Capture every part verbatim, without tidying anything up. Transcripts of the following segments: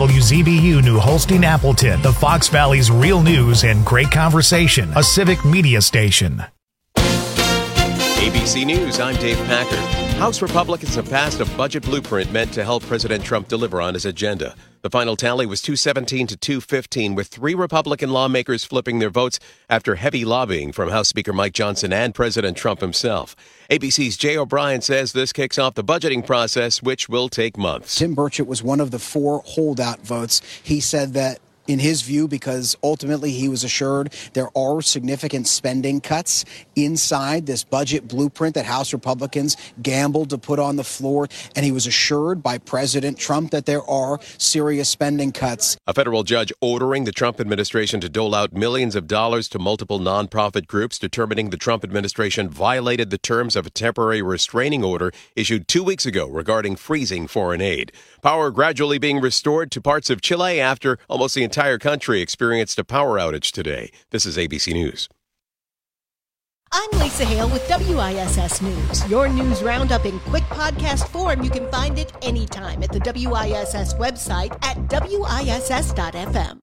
W Z B U New Holstein Appleton, the Fox Valley's real news and great conversation, a civic media station. A B C News, I'm Dave Packard. House Republicans have passed a budget blueprint meant to help President Trump deliver on his agenda. The final tally was two seventeen to two fifteen, with three Republican lawmakers flipping their votes after heavy lobbying from House Speaker Mike Johnson and President Trump himself. A B C's Jay O'Brien says this kicks off the budgeting process, which will take months. Tim Burchett was one of the four holdout votes. He said that, in his view, because ultimately he was assured there are significant spending cuts inside this budget blueprint that House Republicans gambled to put on the floor, and he was assured by President Trump that there are serious spending cuts. A federal judge ordering the Trump administration to dole out millions of dollars to multiple nonprofit groups, determining the Trump administration violated the terms of a temporary restraining order issued two weeks ago regarding freezing foreign aid. Power gradually being restored to parts of Chile after almost the entire country experienced a power outage today. This is A B C News. I'm Lisa Hale with W I S S News. Your news roundup in quick podcast form. You can find it anytime at the W I S S website at W I S S dot F M.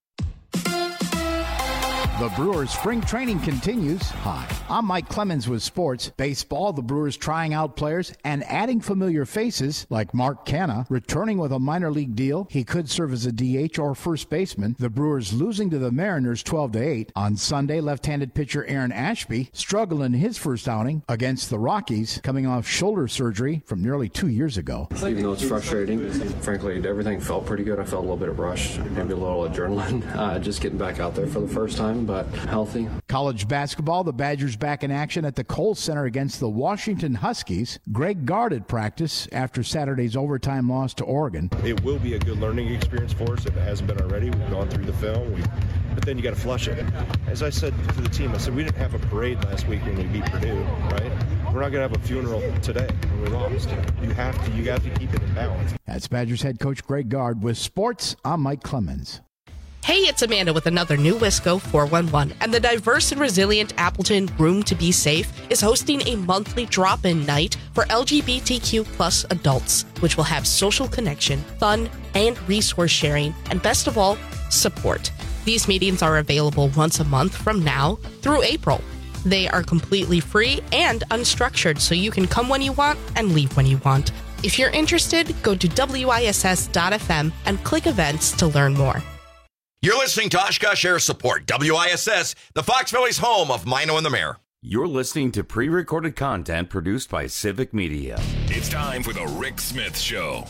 The Brewers' spring training continues. Hi, I'm Mike Clemens with sports. Baseball, the Brewers trying out players and adding familiar faces like Mark Canha, returning with a minor league deal. He could serve as a D H or first baseman. The Brewers losing to the Mariners twelve to eight. On Sunday, left-handed pitcher Aaron Ashby struggled in his first outing against the Rockies, coming off shoulder surgery from nearly two years ago. Even though it's frustrating, frankly, everything felt pretty good. I felt a little bit of rush, maybe a little adrenaline, uh, just getting back out there for the first time. But healthy. College basketball, the Badgers back in action at the Kohl Center against the Washington Huskies. Greg Gard at practice after Saturday's overtime loss to Oregon. It will be a good learning experience for us if it hasn't been already. We've gone through the film, we, but then you got to flush it. As I said to the team, I said we didn't have a parade last week when we beat Purdue, right? We're not going to have a funeral today when we lost. You have to, you have to keep it in balance. That's Badgers head coach Greg Gard. With sports, I'm Mike Clemens. Hey, it's Amanda with another new Wisco four one one, and the diverse and resilient Appleton Room to Be Safe is hosting a monthly drop-in night for L G B T Q plus adults, which will have social connection, fun, and resource sharing, and best of all, support. These meetings are available once a month from now through April. They are completely free and unstructured, so you can come when you want and leave when you want. If you're interested, go to W I S S dot F M and click events to learn more. You're listening to Oshkosh Air Support, W I S S, the Fox Valley's home of Mino and the Mayor. You're listening to pre-recorded content produced by Civic Media. It's time for the Rick Smith Show.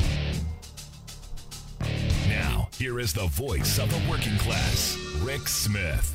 Now, here is the voice of the working class, Rick Smith.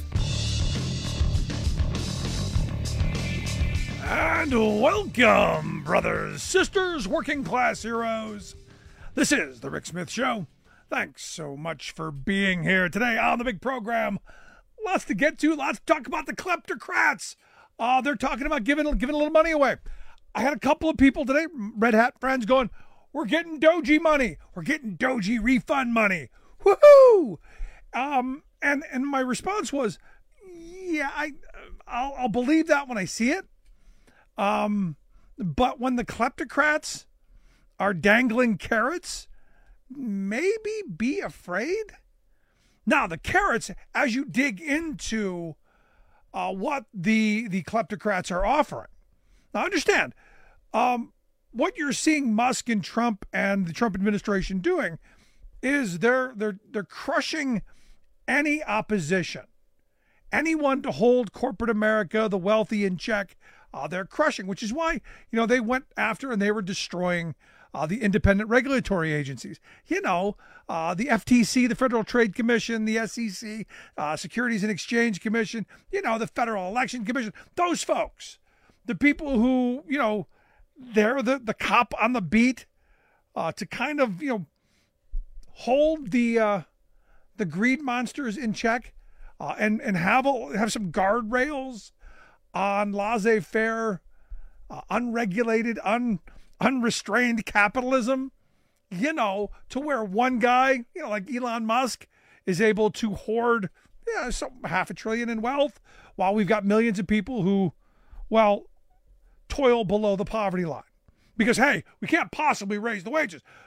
And welcome, brothers, sisters, working class heroes. This is the Rick Smith Show. Thanks so much for being here today on the big program. Lots to get to. Lots to talk about the kleptocrats. Uh, they're talking about giving, giving a little money away. I had a couple of people today, Red Hat friends, going, we're getting Doji money. We're getting Doji refund money. Woohoo! Um, and, and my response was, yeah, I, I'll, I'll believe that when I see it. Um, but when the kleptocrats are dangling carrots, maybe be afraid. Now, the carrots, as you dig into uh, what the the kleptocrats are offering. Now, understand, um, what you're seeing Musk and Trump and the Trump administration doing is they're they're they're crushing any opposition, anyone to hold corporate America, the wealthy, in check. Uh, they're crushing, which is why you know they went after and they were destroying Uh, the independent regulatory agencies, you know, uh, the F T C, the Federal Trade Commission, the S E C, uh, Securities and Exchange Commission, you know, the Federal Election Commission, those folks, the people who, you know, they're the, the cop on the beat uh, to kind of, you know, hold the uh, the greed monsters in check uh, and, and have, a, have some guardrails on laissez-faire, uh, unregulated, un unrestrained capitalism, you know, to where one guy, you know, like Elon Musk is able to hoard, yeah, you know, some half a trillion in wealth while we've got millions of people who, well, toil below the poverty line because, hey, we can't possibly raise the wages.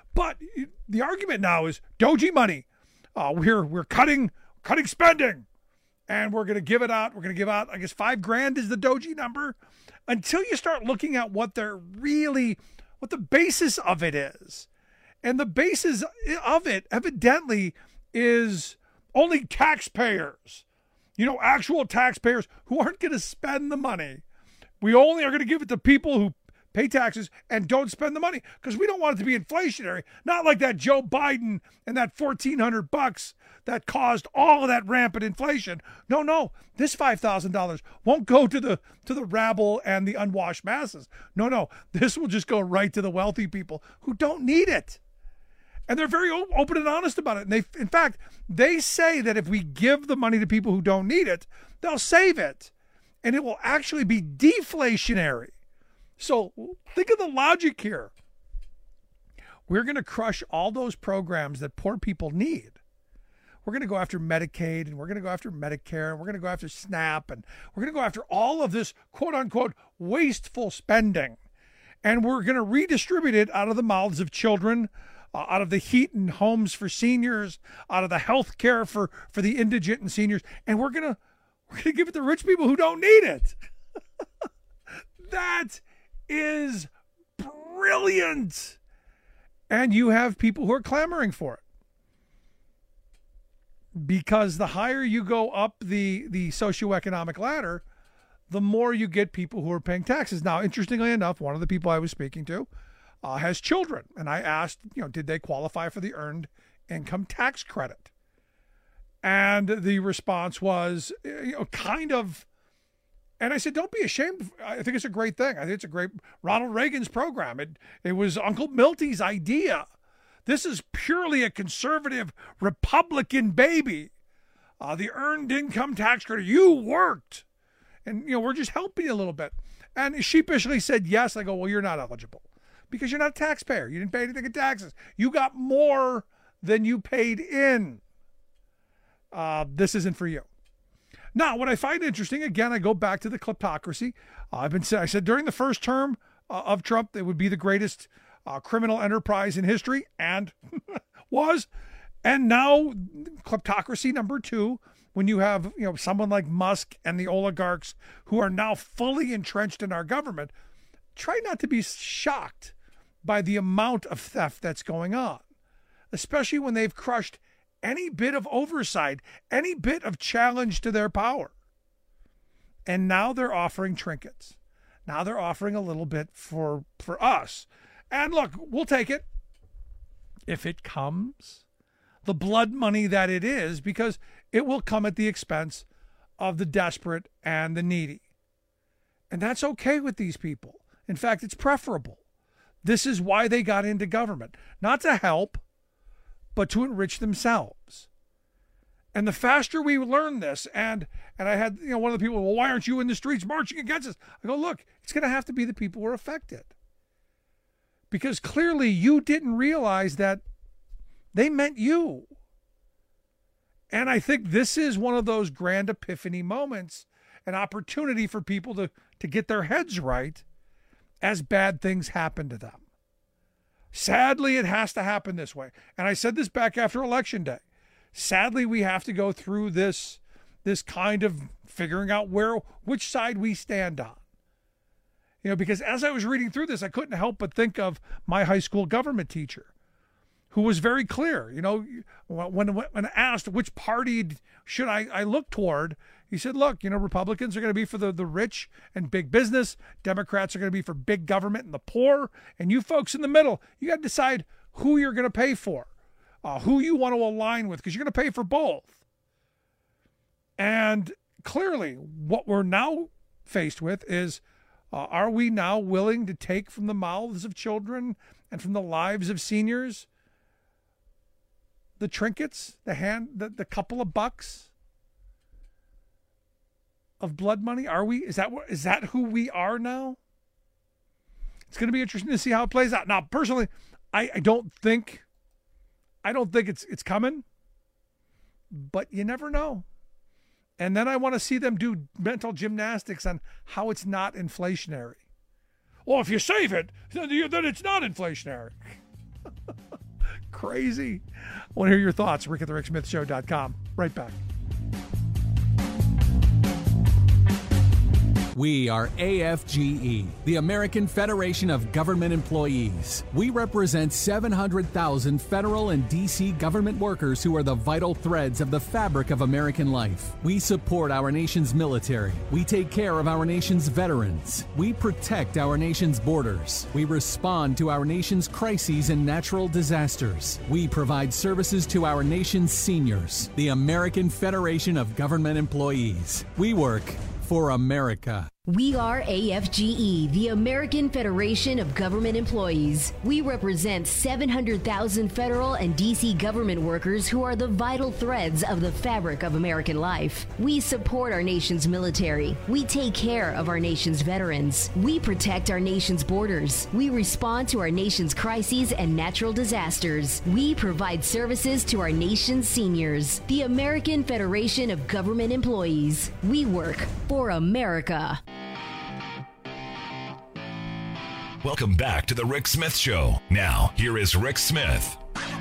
But the argument now is Doji money. Uh, we're we're cutting cutting spending, and we're going to give it out. We're going to give out, I guess, five grand is the Doji number. Until you start looking at what they're really, what the basis of it is, and the basis of it evidently is only taxpayers. You know, actual taxpayers who aren't going to spend the money. We only are going to give it to people who pay taxes and don't spend the money because we don't want it to be inflationary. Not like that Joe Biden and that fourteen hundred bucks that caused all of that rampant inflation. No, no, this five thousand dollars won't go to the to the rabble and the unwashed masses. No, no, this will just go right to the wealthy people who don't need it. And they're very open and honest about it. And they, in fact, they say that if we give the money to people who don't need it, they'll save it. And it will actually be deflationary. So think of the logic here. We're going to crush all those programs that poor people need. We're going to go after Medicaid, and we're going to go after Medicare, and we're going to go after SNAP, and we're going to go after all of this quote-unquote wasteful spending. And we're going to redistribute it out of the mouths of children, uh, out of the heat and homes for seniors, out of the health care for, for the indigent and seniors, and we're going to we're going to give it to rich people who don't need it. That is brilliant. And you have people who are clamoring for it. Because the higher you go up the, the socioeconomic ladder, the more you get people who are paying taxes. Now, interestingly enough, one of the people I was speaking to uh, has children. And I asked, you know, did they qualify for the earned income tax credit? And the response was, you know, kind of, and I said, don't be ashamed. I think it's a great thing. I think it's a great, Ronald Reagan's program. It, it was Uncle Milty's idea. This is purely a conservative Republican baby. Uh, the earned income tax credit, you worked. And, you know, we're just helping you a little bit. And he sheepishly said yes. I go, well, you're not eligible because you're not a taxpayer. You didn't pay anything in taxes. You got more than you paid in. Uh, this isn't for you. Now, what I find interesting, again, I go back to the kleptocracy. Uh, I've been I said during the first term uh, of Trump, it would be the greatest uh, criminal enterprise in history, and was. And now, kleptocracy number two, when you have, you know, someone like Musk and the oligarchs who are now fully entrenched in our government, try not to be shocked by the amount of theft that's going on, especially when they've crushed any bit of oversight, any bit of challenge to their power. And now they're offering trinkets. Now they're offering a little bit for, for us. And look, we'll take it if it comes. The blood money that it is, because it will come at the expense of the desperate and the needy. And that's okay with these people. In fact, it's preferable. This is why they got into government. Not to help, but to enrich themselves. And the faster we learn this, and and I had, you know, one of the people, well, why aren't you in the streets marching against us? I go, look, it's going to have to be the people who are affected. Because clearly you didn't realize that they meant you. And I think this is one of those grand epiphany moments, an opportunity for people to, to get their heads right as bad things happen to them. Sadly, it has to happen this way. And I said this back after Election Day. Sadly, we have to go through this, this kind of figuring out where, which side we stand on. You know, because as I was reading through this, I couldn't help but think of my high school government teacher, who was very clear. You know, when when asked which party should I, I look toward, he said, look, you know, Republicans are going to be for the, the rich and big business. Democrats are going to be for big government and the poor. And you folks in the middle, you got to decide who you're going to pay for, uh, who you want to align with, because you're going to pay for both. And clearly, what we're now faced with is, uh, are we now willing to take from the mouths of children and from the lives of seniors the trinkets, the hand, the, the couple of bucks of blood money? Are we, is that what, is that who we are now? It's going to be interesting to see how it plays out. Now, personally, I, I don't think, I don't think it's, it's coming, but you never know. And then I want to see them do mental gymnastics on how it's not inflationary. Well, if you save it, then it's not inflationary. crazy? I want to hear your thoughts. Rick at the Rick Smith Show dot com. Right back. We are A F G E, the American Federation of Government Employees. We represent seven hundred thousand federal and D C government workers who are the vital threads of the fabric of American life. We support our nation's military. We take care of our nation's veterans. We protect our nation's borders. We respond to our nation's crises and natural disasters. We provide services to our nation's seniors. The American Federation of Government Employees. We work for America. We are A F G E, the American Federation of Government Employees. We represent seven hundred thousand federal and D C government workers who are the vital threads of the fabric of American life. We support our nation's military. We take care of our nation's veterans. We protect our nation's borders. We respond to our nation's crises and natural disasters. We provide services to our nation's seniors. The American Federation of Government Employees. We work for America. Welcome back to the Rick Smith Show. Now, here is Rick Smith.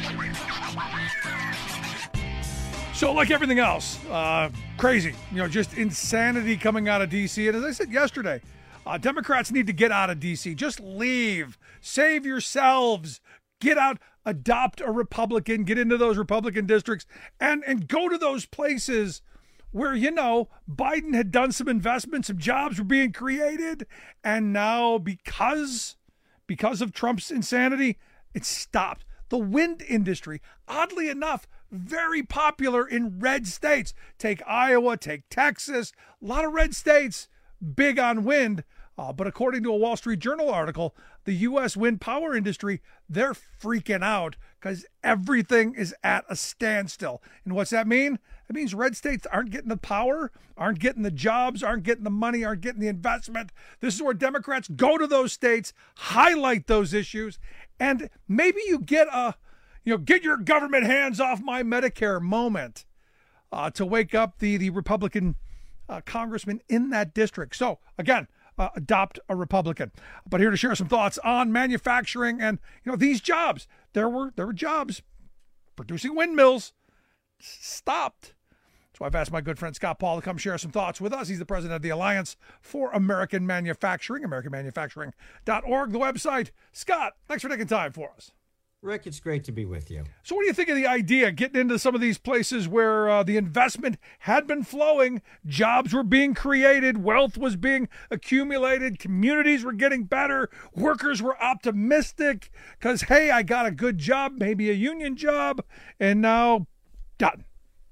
So, like everything else, uh, crazy, you know, just insanity coming out of D C. And as I said yesterday, uh, Democrats need to get out of D C. Just leave. Save yourselves. Get out. Adopt a Republican. Get into those Republican districts and, and go to those places where, you know, Biden had done some investments, some jobs were being created, and now because, because of Trump's insanity, it stopped. The wind industry, oddly enough, very popular in red states. Take Iowa, take Texas, a lot of red states, big on wind. Uh, but according to a Wall Street Journal article, the U S wind power industry, they're freaking out because everything is at a standstill. And what's that mean? It means red states aren't getting the power, aren't getting the jobs, aren't getting the money, aren't getting the investment. This is where Democrats go to those states, highlight those issues, and maybe you get a, you know, get your government hands off my Medicare moment uh, to wake up the, the Republican uh, congressman in that district. So, again, Uh, adopt a Republican. But here to share some thoughts on manufacturing and, you know, these jobs. There were there were jobs producing windmills stopped. So I've asked my good friend Scott Paul to come share some thoughts with us. He's the president of the Alliance for American Manufacturing, american manufacturing dot org, the website. Scott, thanks for taking time for us. Rick, it's great to be with you. So what do you think of the idea, getting into some of these places where uh, the investment had been flowing, jobs were being created, wealth was being accumulated, communities were getting better, workers were optimistic because, hey, I got a good job, maybe a union job, and now done.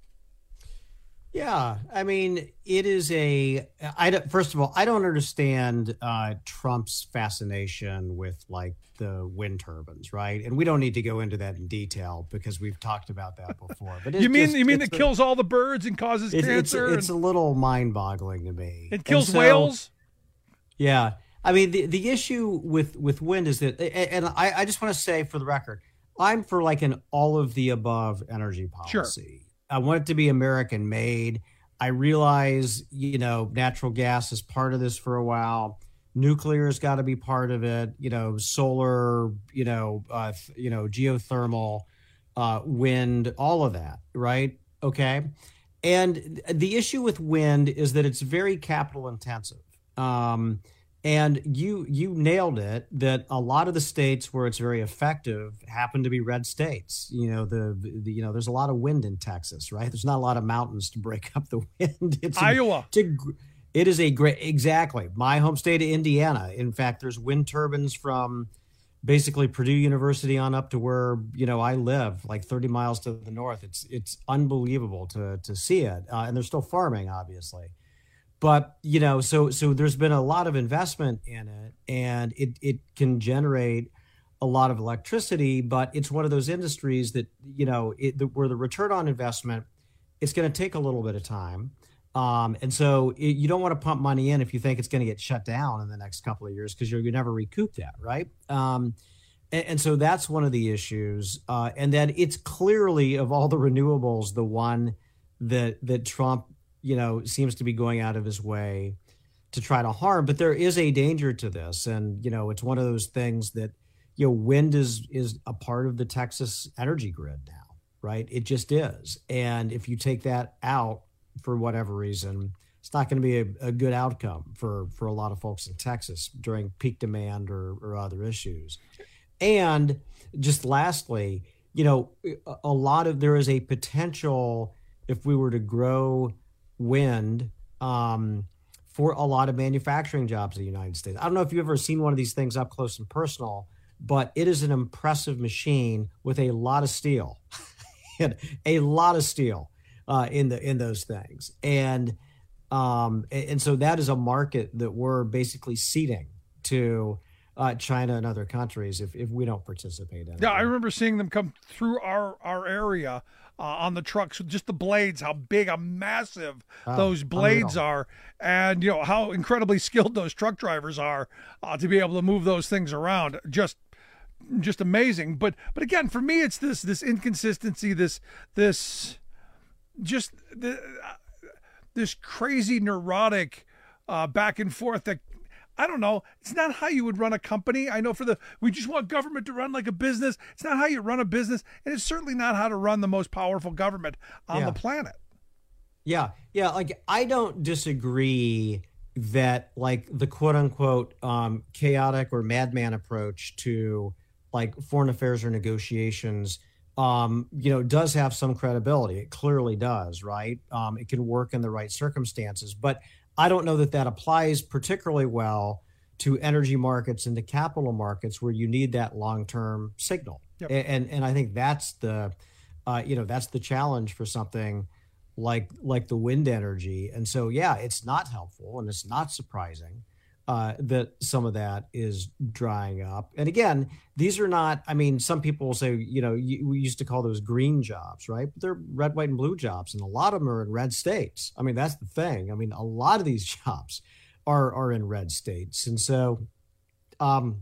Yeah, I mean, it is a, I don't, first of all, I don't understand uh, Trump's fascination with like the wind turbines, right? And we don't need to go into that in detail because we've talked about that before. But you mean just, you mean it kills all the birds and causes it, cancer? It's, it's and... a little mind-boggling to me. It kills so, whales? Yeah. I mean, the, the issue with, with wind is that, and I, I just want to say for the record, I'm for like an all-of-the-above energy policy. Sure. I want it to be American made. I realize, you know, natural gas is part of this for a while. Nuclear has got to be part of it. You know, solar, you know, uh, you know, geothermal, uh, wind, all of that, right? Okay. And the issue with wind is that it's very capital intensive. Um, And you you nailed it that a lot of the states where it's very effective happen to be red states. You know, the, the you know, there's a lot of wind in Texas, right? There's not a lot of mountains to break up the wind. It's Iowa. A, it's a, it is a great, exactly. My home state of Indiana. In fact, there's wind turbines from basically Purdue University on up to where, you know, I live, like thirty miles to the north. It's it's unbelievable to to see it. Uh, and they're still farming, obviously. But, you know, so so there's been a lot of investment in it, and it, it can generate a lot of electricity, but it's one of those industries that, you know, it, the, where the return on investment, it's going to take a little bit of time. Um, and so it, you don't want to pump money in if you think it's going to get shut down in the next couple of years because you're going to never recoup that, right? Um, and, and so that's one of the issues. Uh, and then it's clearly, of all the renewables, the one that that Trump you know, seems to be going out of his way to try to harm. But there is a danger to this. And, you know, it's one of those things that you know, wind is is a part of the Texas energy grid now, right? It just is. And if you take that out for whatever reason, it's not going to be a, a good outcome for, for a lot of folks in Texas during peak demand or, or other issues. And just lastly, you know, a lot of, there is a potential, if we were to grow wind, um, for a lot of manufacturing jobs in the United States. I don't know if you've ever seen one of these things up close and personal, but it is an impressive machine with a lot of steel, a lot of steel uh, in the in those things. And um, and so that is a market that we're basically ceding to uh, China and other countries if, if we don't participate in it. Yeah, I remember seeing them come through our, our area uh, on the trucks, just the blades, how big, how massive oh, those blades unreal. are, and you know how incredibly skilled those truck drivers are uh, to be able to move those things around. Just just amazing. But but again, for me, it's this this inconsistency, this this just the, uh, this crazy neurotic uh, back and forth that, I don't know, it's not how you would run a company. I know for the, we just want government to run like a business. It's not how you run a business, and it's certainly not how to run the most powerful government on yeah. the planet. Yeah, yeah, like I don't disagree that like the quote unquote um, chaotic or madman approach to like foreign affairs or negotiations, um, you know, does have some credibility. It clearly does, right? Um, it can work in the right circumstances, but I don't know that that applies particularly well to energy markets and to capital markets where you need that long-term signal. Yep. And and I think that's the, uh, you know, that's the challenge for something like like the wind energy. And so, yeah, it's not helpful and it's not surprising uh, that some of that is drying up. And again, these are not, I mean, some people will say, you know, we used to call those green jobs, right? But they're red, white, and blue jobs. And a lot of them are in red states. I mean, that's the thing. I mean, a lot of these jobs are, are in red states. And so um,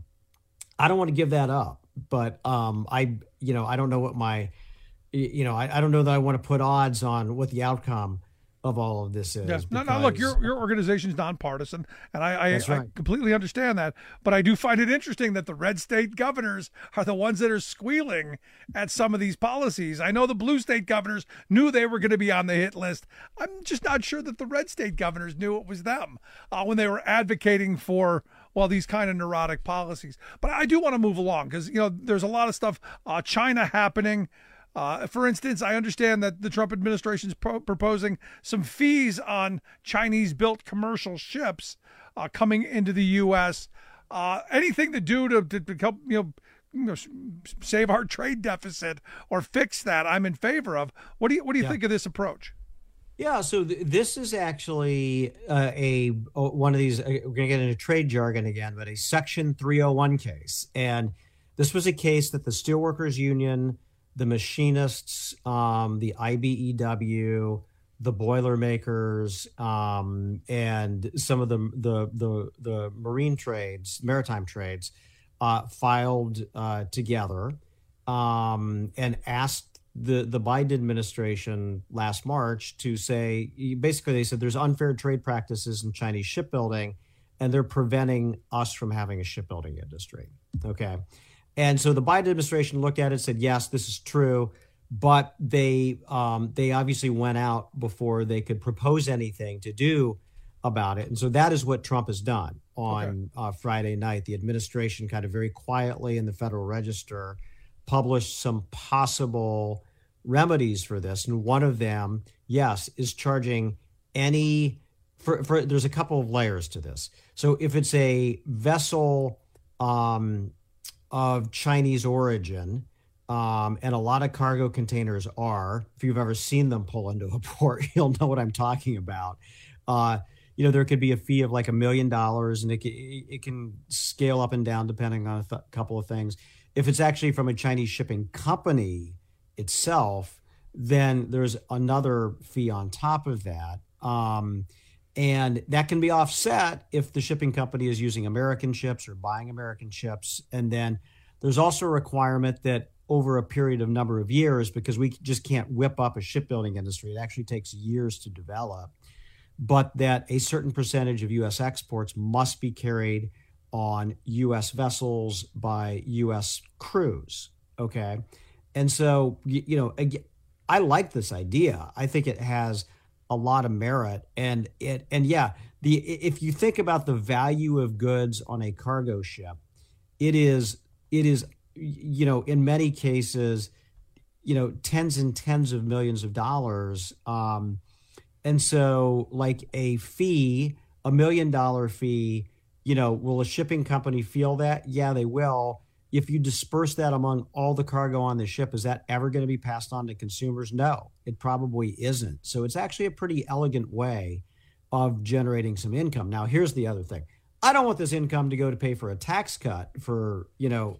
I don't want to give that up, but um, I, you know, I don't know what my, you know, I, I don't know that I want to put odds on what the outcome of all of this is. Yes. No, no, look, your your organization's nonpartisan, and I I, right. I completely understand that. But I do find it interesting that the red state governors are the ones that are squealing at some of these policies. I know the blue state governors knew they were going to be on the hit list. I'm just not sure that the red state governors knew it was them uh, when they were advocating for, well, these kind of neurotic policies. But I do want to move along because, you know, there's a lot of stuff, uh, China happening. Uh, for instance, I understand that the Trump administration is pro- proposing some fees on Chinese-built commercial ships uh, coming into the U S. Uh, anything to do to, to, to help, you know, you know, save our trade deficit or fix that, I'm in favor of. What do you What do you yeah. think of this approach? Yeah, so th- this is actually uh, a one of these. Uh, we're going to get into trade jargon again, but a Section three oh one case, and this was a case that the Steelworkers Union, the machinists, um, the I B E W, the Boilermakers, um, and some of the the the, the marine trades, maritime trades, uh, filed uh, together um, and asked the the Biden administration last March to say, basically they said there's unfair trade practices in Chinese shipbuilding, and they're preventing us from having a shipbuilding industry. Okay. And so the Biden administration looked at it and said, yes, this is true, but they um, they obviously went out before they could propose anything to do about it. And so that is what Trump has done on okay. uh, Friday night. The administration kind of very quietly in the Federal Register published some possible remedies for this. And one of them, yes, is charging any, for, for there's a couple of layers to this. So if it's a vessel um of Chinese origin, um, and a lot of cargo containers are, if you've ever seen them pull into a port, you'll know what I'm talking about. Uh, you know, there could be a fee of like a million dollars, and it can, it can scale up and down depending on a th- couple of things. If it's actually from a Chinese shipping company itself, then there's another fee on top of that. Um, And that can be offset if the shipping company is using American ships or buying American ships. And then there's also a requirement that over a period of number of years, because we just can't whip up a shipbuilding industry, it actually takes years to develop, but that a certain percentage of U S exports must be carried on U S vessels by U S crews. Okay. And so, you, you know, I like this idea. I think it has a lot of merit. And it, and yeah, the, if you think about the value of goods on a cargo ship, it is, it is, you know, in many cases, you know, tens and tens of millions of dollars. Um, and so like a fee, a million dollar fee, you know, will a shipping company feel that? Yeah, they will. If you disperse that among all the cargo on the ship, is that ever going to be passed on to consumers? No, it probably isn't. So it's actually a pretty elegant way of generating some income. Now, here's the other thing. I don't want this income to go to pay for a tax cut for, you know,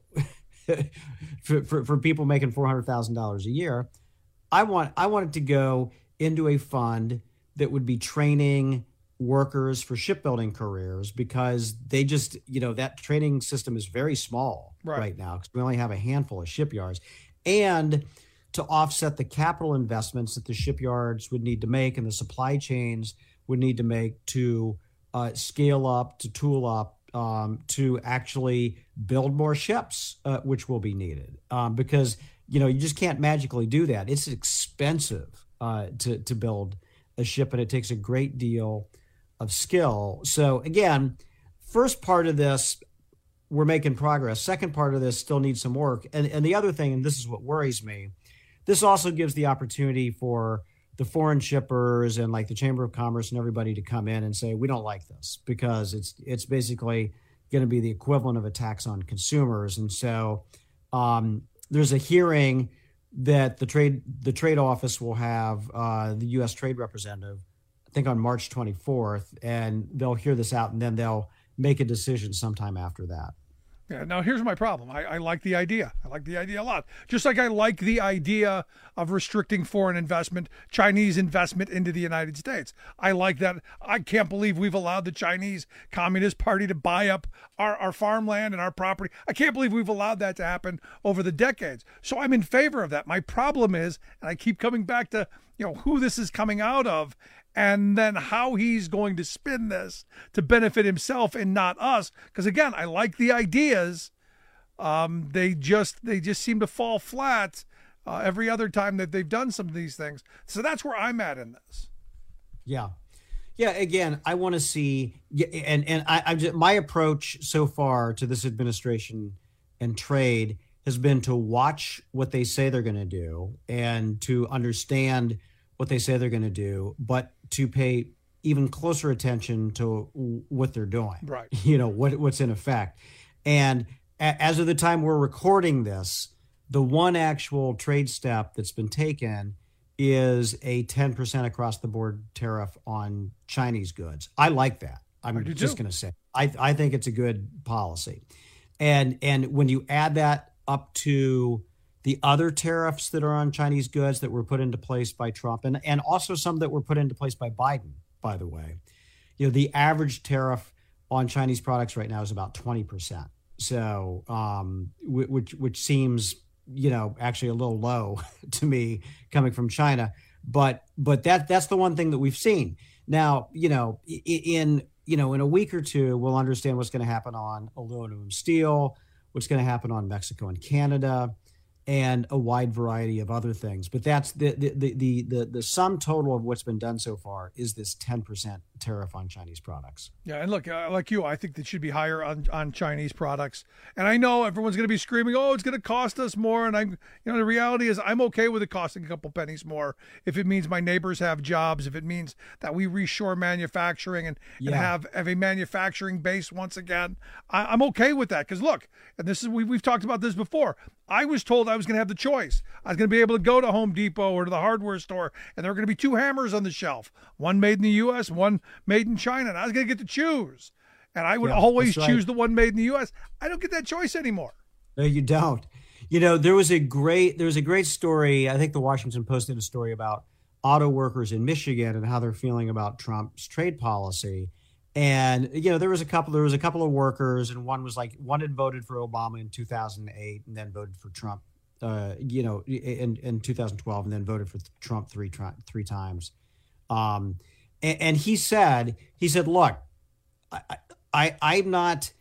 for, for, for people making four hundred thousand dollars a year. I want, I want it to go into a fund that would be training workers for shipbuilding careers, because they just, you know, that training system is very small right, right now, because we only have a handful of shipyards. And to offset the capital investments that the shipyards would need to make and the supply chains would need to make to uh, scale up, to tool up, um, to actually build more ships, uh, which will be needed. Um, because, you know, you just can't magically do that. It's expensive uh, to, to build a ship, and it takes a great deal of skill. So again, first part of this, we're making progress. Second part of this still needs some work. And, and the other thing, and this is what worries me, this also gives the opportunity for the foreign shippers and like the Chamber of Commerce and everybody to come in and say, we don't like this, because it's it's basically going to be the equivalent of a tax on consumers. And so um, there's a hearing that the trade the trade office will have uh, the U S trade representative, I think on March twenty-fourth, and they'll hear this out, and then they'll make a decision sometime after that. Yeah. Now, here's my problem. I, I like the idea. I like the idea a lot. Just like I like the idea of restricting foreign investment, Chinese investment into the United States. I like that. I can't believe we've allowed the Chinese Communist Party to buy up our, our farmland and our property. I can't believe we've allowed that to happen over the decades. So I'm in favor of that. My problem is, and I keep coming back to, you know, who this is coming out of, and then how he's going to spin this to benefit himself and not us. Because again, I like the ideas. Um, they just they just seem to fall flat uh, every other time that they've done some of these things. So that's where I'm at in this. Yeah, yeah. Again, I want to see, and and I, I just, my approach so far to this administration and trade has been to watch what they say they're going to do and to understand what they say they're going to do, but to pay even closer attention to what they're doing, right? You know, what what's in effect. And a, as of the time we're recording this, the one actual trade step that's been taken is a ten percent across the board tariff on Chinese goods. I like that. I'm just going to say, I, I think it's a good policy. And, and when you add that up to the other tariffs that are on Chinese goods that were put into place by Trump, and, and also some that were put into place by Biden, by the way, you know, the average tariff on Chinese products right now is about twenty percent. So, um, which, which seems, you know, actually a little low to me coming from China, but, but that, that's the one thing that we've seen. Now, you know, in, you know, in a week or two, we'll understand what's going to happen on aluminum and steel, what's going to happen on Mexico and Canada, and a wide variety of other things. But that's the the the the, the sum total of what's been done so far is this ten percent tariff on Chinese products. Yeah, and look, uh, like you, I think that should be higher on, on Chinese products. And I know everyone's going to be screaming, oh, it's going to cost us more. And I'm, you know, the reality is I'm okay with it costing a couple pennies more if it means my neighbors have jobs, if it means that we reshore manufacturing and, yeah. and have, have a manufacturing base once again. I, I'm okay with that because look, and this is we, we've talked about this before. I was told I was going to have the choice. I was going to be able to go to Home Depot or to the hardware store, and there were going to be two hammers on the shelf, one made in the U S, one made in China, and I was going to get to choose. And I would yeah, always right. choose the one made in the U S. I don't get that choice anymore. No, you don't. You know, there was a great there was a great story. I think the Washington Post did a story about auto workers in Michigan and how they're feeling about Trump's trade policy. And, you know, there was a couple, there was a couple of workers, and one was like, one had voted for Obama in two thousand eight and then voted for Trump, uh, you know, in, in two thousand twelve and then voted for Trump three, three times. Um, and, and he said, he said, look, I, I, I'm not,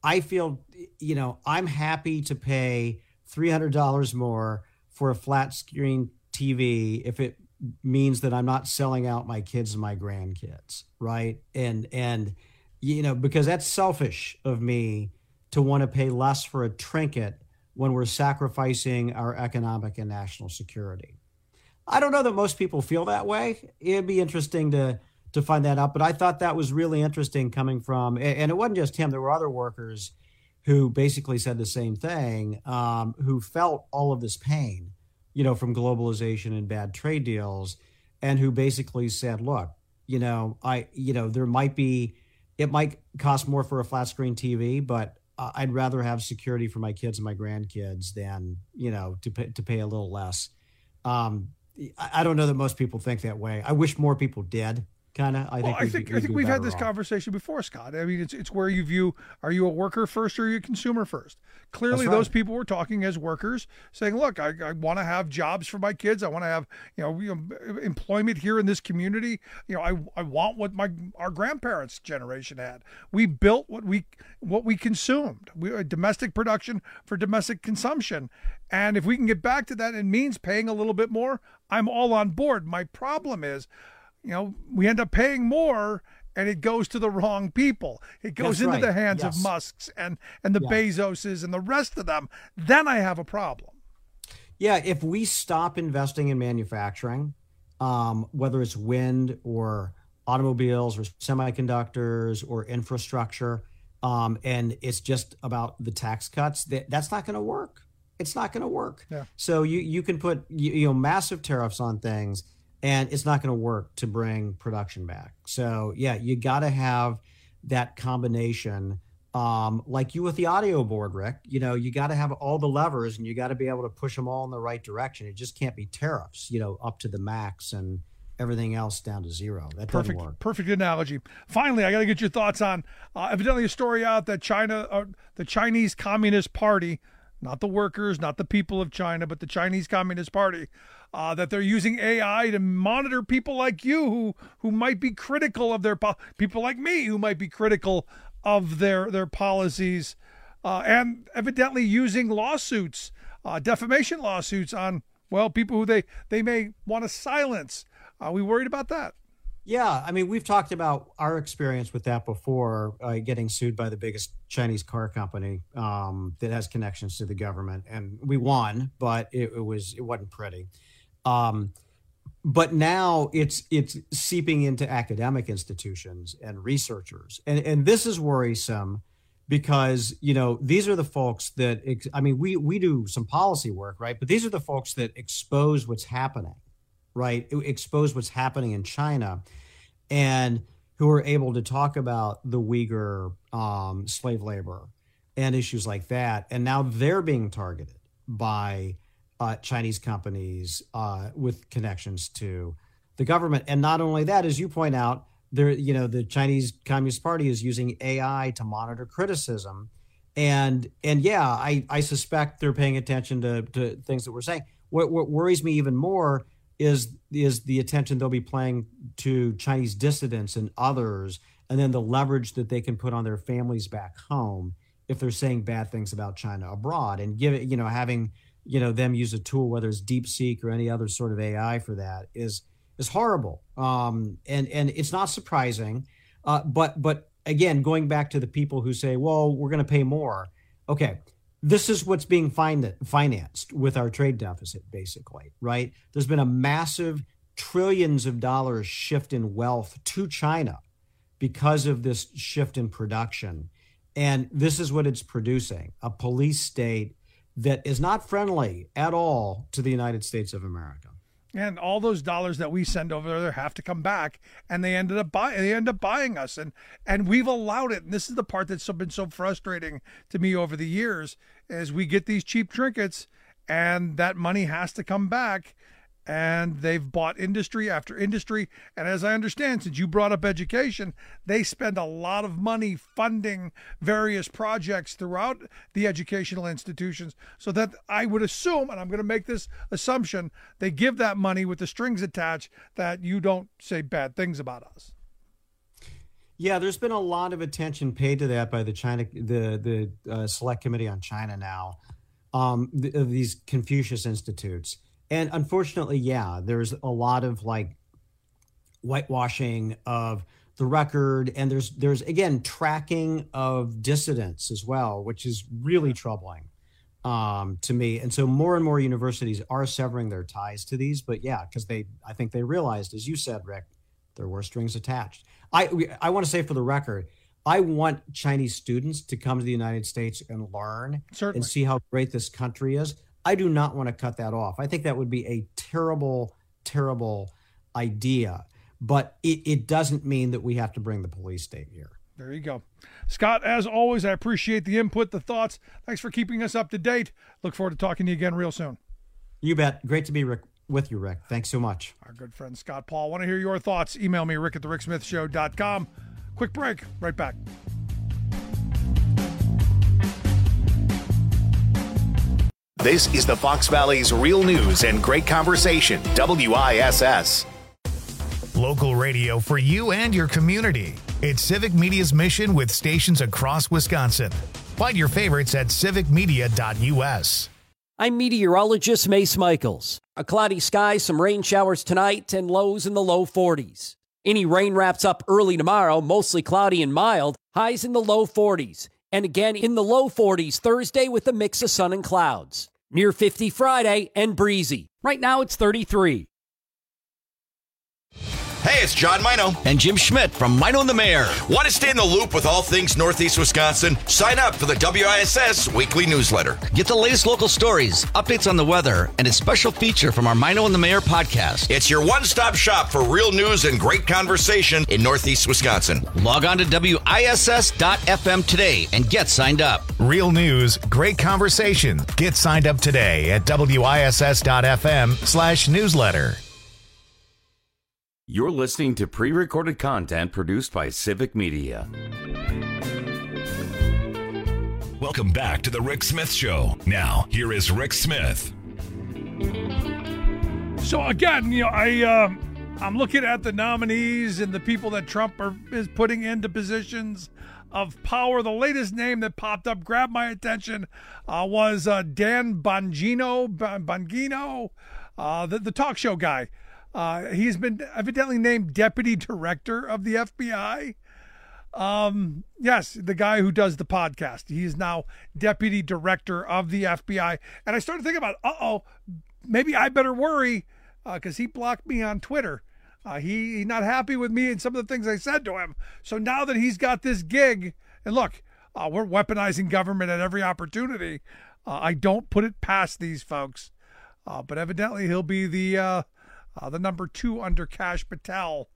I feel, you know, I'm happy to pay three hundred dollars more for a flat screen T V if it means that I'm not selling out my kids and my grandkids, right? And, and you know, because that's selfish of me to want to pay less for a trinket when we're sacrificing our economic and national security. I don't know that most people feel that way. It'd be interesting to to find that out, but I thought that was really interesting coming from, and it wasn't just him, there were other workers who basically said the same thing, um, who felt all of this pain, you know, from globalization and bad trade deals, and who basically said, look, you know, I, you know, there might be, it might cost more for a flat screen T V, but uh, I'd rather have security for my kids and my grandkids than, you know, to pay, to pay a little less. Um, I, I don't know that most people think that way. I wish more people did. Kind of, I well, think. I think I think we've had this off. conversation before, Scott. I mean, it's it's where you view: are you a worker first or are you a consumer first? Clearly, right. Those people were talking as workers, saying, "Look, I, I want to have jobs for my kids. I want to have you know, you know employment here in this community. You know, I I want what my our grandparents' generation had. We built what we what we consumed. We uh, domestic production for domestic consumption, and if we can get back to that, it means paying a little bit more. I'm all on board. My problem is, you know, we end up paying more and it goes to the wrong people. It goes That's into right. the hands yes. of Musks and, and the yeah. Bezoses and the rest of them. Then I have a problem. Yeah, if we stop investing in manufacturing, um, whether it's wind or automobiles or semiconductors or infrastructure, um, and it's just about the tax cuts, that, that's not going to work. It's not going to work. Yeah. So you, you can put you, you know massive tariffs on things, and it's not going to work to bring production back. So, yeah, you got to have that combination, um, like you with the audio board, Rick. You know, you got to have all the levers, and you got to be able to push them all in the right direction. It just can't be tariffs, you know, up to the max and everything else down to zero. That perfect, doesn't work. Perfect analogy. Finally, I got to get your thoughts on uh, evidently a story out that China, uh, the Chinese Communist Party, not the workers, not the people of China, but the Chinese Communist Party, uh, that they're using A I to monitor people like you who who might be critical of their po- people like me who might be critical of their their policies, uh, and evidently using lawsuits, uh, defamation lawsuits on well people who they they may want to silence. Are we worried about that? Yeah, I mean, we've talked about our experience with that before, uh, getting sued by the biggest Chinese car company um, that has connections to the government, and we won, but it, it was it wasn't pretty. Um, but now it's it's seeping into academic institutions and researchers, and and this is worrisome because you know these are the folks that ex- I mean, we we do some policy work, right? But these are the folks that expose what's happening. Right, expose what's happening in China, and who are able to talk about the Uyghur um, slave labor and issues like that. And now they're being targeted by uh, Chinese companies uh, with connections to the government. And not only that, as you point out, there, you know, the Chinese Communist Party is using A I to monitor criticism, and and yeah, I I suspect they're paying attention to to things that we're saying. What, what worries me even more is is the attention they'll be paying to Chinese dissidents and others, and then the leverage that they can put on their families back home if they're saying bad things about China abroad, and give it, you know, having, you know, them use a tool, whether it's DeepSeek or any other sort of A I for that, is is horrible. Um, and and it's not surprising, uh, but but again, going back to the people who say, well, we're going to pay more. Okay. This is what's being financed with our trade deficit, basically, right? There's been a massive trillions of dollars shift in wealth to China because of this shift in production. And this is what it's producing, a police state that is not friendly at all to the United States of America. And all those dollars that we send over there have to come back, and they ended up buying. They end up buying us, and and we've allowed it. And this is the part that's been so frustrating to me over the years, is we get these cheap trinkets, and that money has to come back. And they've bought industry after industry. And as I understand, since you brought up education, they spend a lot of money funding various projects throughout the educational institutions, so that I would assume, and I'm going to make this assumption, they give that money with the strings attached that you don't say bad things about us. Yeah, there's been a lot of attention paid to that by the China, the the uh, Select Committee on China now, um, th- of these Confucius Institutes, and unfortunately, yeah, there's a lot of like whitewashing of the record, and there's there's again tracking of dissidents as well, which is really troubling um, to me. And so more and more universities are severing their ties to these, but yeah, because they I think they realized, as you said, Rick, there were strings attached. I I want to say for the record, I want Chinese students to come to the United States and learn Certainly. and see how great this country is. I do not want to cut that off. I think that would be a terrible, terrible idea. But it, it doesn't mean that we have to bring the police state here. There you go. Scott, as always, I appreciate the input, the thoughts. Thanks for keeping us up to date. Look forward to talking to you again real soon. You bet. Great to be Rick, with you, Rick. Thanks so much. Our good friend Scott Paul. Want to hear your thoughts? Email me, rick at the rick smith show dot com. Quick break. Right back. This is the Fox Valley's Real News and Great Conversation, W I S S. Local radio for you and your community. It's Civic Media's mission with stations across Wisconsin. Find your favorites at civic media dot u s. I'm meteorologist Mace Michaels. A cloudy sky, some rain showers tonight, and lows in the low forties. Any rain wraps up early tomorrow, mostly cloudy and mild, highs in the low forties. And again in the low forties Thursday with a mix of sun and clouds. Near fifty Friday and breezy. Right now it's thirty-three. Hey, it's John Mino. And Jim Schmidt from Mino and the Mayor. Want to stay in the loop with all things Northeast Wisconsin? Sign up for the W I S S weekly newsletter. Get the latest local stories, updates on the weather, and a special feature from our Mino and the Mayor podcast. It's your one-stop shop for real news and great conversation in Northeast Wisconsin. Log on to W I S S dot F M today and get signed up. Real news, great conversation. Get signed up today at W I S S dot F M slash newsletter. You're listening to pre-recorded content produced by Civic Media. Welcome back to the Rick Smith Show. Now, here is Rick Smith. So again, you know, I uh, I'm looking at the nominees and the people that Trump are, is putting into positions of power. The latest name that popped up, grabbed my attention, uh, was uh, Dan Bongino, Bongino, uh, the, the talk show guy. Uh, he's been evidently named deputy director of the F B I. Um, yes, the guy who does the podcast. He is now deputy director of the F B I. And I started thinking about, uh-oh, maybe I better worry because uh, he blocked me on Twitter. Uh, he he's not happy with me and some of the things I said to him. So now that he's got this gig, and look, uh, we're weaponizing government at every opportunity. Uh, I don't put it past these folks. Uh, but evidently he'll be the... Uh, Uh, the number two under Kash Patel.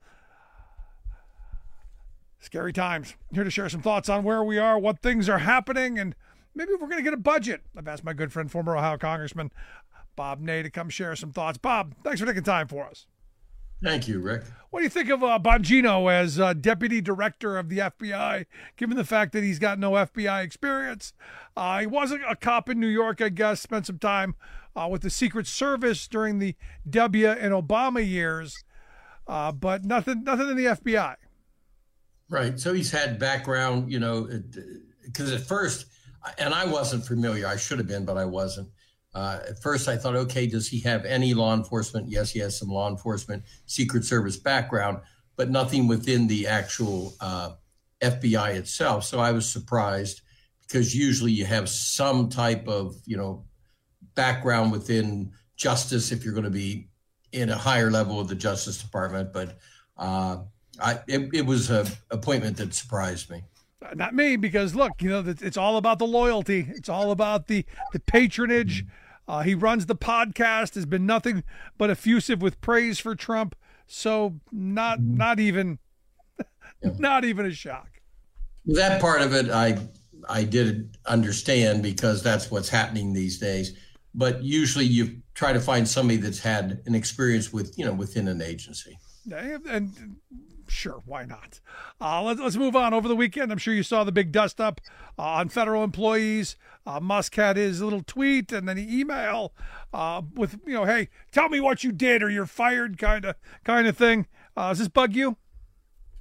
Scary times. Here to share some thoughts on where we are, what things are happening, and maybe if we're going to get a budget. I've asked my good friend, former Ohio Congressman Bob Ney, to come share some thoughts. Bob, thanks for taking time for us. Thank you, Rick. What do you think of uh, Bongino as uh, deputy director of the F B I, given the fact that he's got no F B I experience? Uh, he was a, a cop in New York, I guess, spent some time uh, with the Secret Service during the W and Obama years, uh, but nothing nothing in the F B I. Right. So he's had background, you know, because at first, and I wasn't familiar. I should have been, but I wasn't. Uh, at first, I thought, okay, does he have any law enforcement? Yes, he has some law enforcement, Secret Service background, but nothing within the actual uh, F B I itself. So I was surprised because usually you have some type of, you know, background within justice if you're going to be in a higher level of the Justice Department. But uh, I, it, it was an appointment that surprised me. Not me, because look, you know, it's all about the loyalty. It's all about the, the patronage. Uh, he runs the podcast, has been nothing but effusive with praise for Trump. So not not even yeah. not even a shock. That part of it I I did understand because that's what's happening these days. But usually you try to find somebody that's had an experience with, you know, within an agency. And, and sure, why not? Uh, let's, let's move on. Over the weekend, I'm sure you saw the big dust up uh, on federal employees. Uh, Musk had his little tweet and then he email uh, with, you know, hey, tell me what you did or you're fired kind of kind of thing. Uh, does this bug you?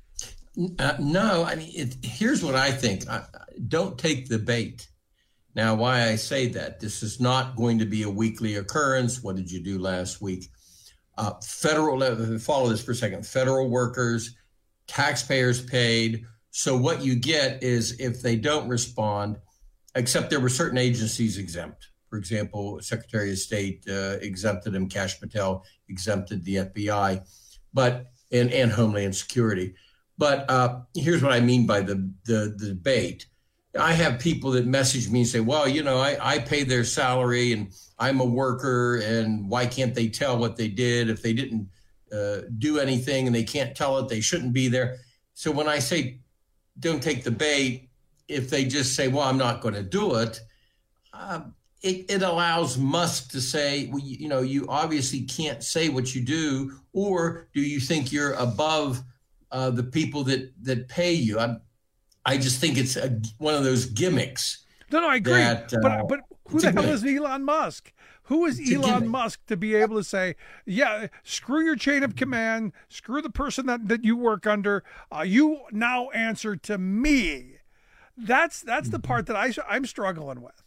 Uh, no, I mean, it, here's what I think. I, don't take the bait. Now, why I say that, this is not going to be a weekly occurrence. What did you do last week? Uh, federal, follow this for a second. Federal workers, taxpayers paid. So what you get is if they don't respond, except there were certain agencies exempt. For example, Secretary of State uh, exempted him, Kash Patel exempted the F B I, but and, and Homeland Security. But uh, here's what I mean by the, the the debate. I have people that message me and say, well, you know, I, I pay their salary and I'm a worker, and why can't they tell what they did? If they didn't uh, do anything and they can't tell it, they shouldn't be there. So when I say don't take the bait, if they just say, well, I'm not going to do it, uh, it, it allows Musk to say, well, you, you know, you obviously can't say what you do, or do you think you're above uh, the people that, that pay you? I'm, I just think it's a, one of those gimmicks. No, no, I agree. That, uh, but but who the hell is Elon Musk? Who is Elon Musk to be able to say, yeah, screw your chain of command, screw the person that, that you work under, uh, you now answer to me. That's that's the part that I, I'm struggling with.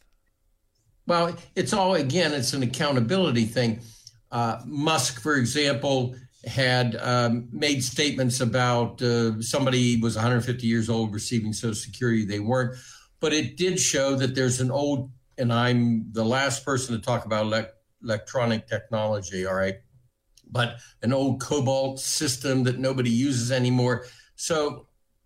Well, it's all, again, it's an accountability thing. Uh, Musk, for example, had um, made statements about uh, somebody was one hundred fifty years old receiving Social Security. They weren't. But it did show that there's an old, and I'm the last person to talk about elect, electronic technology, all right, but an old COBOL system that nobody uses anymore. So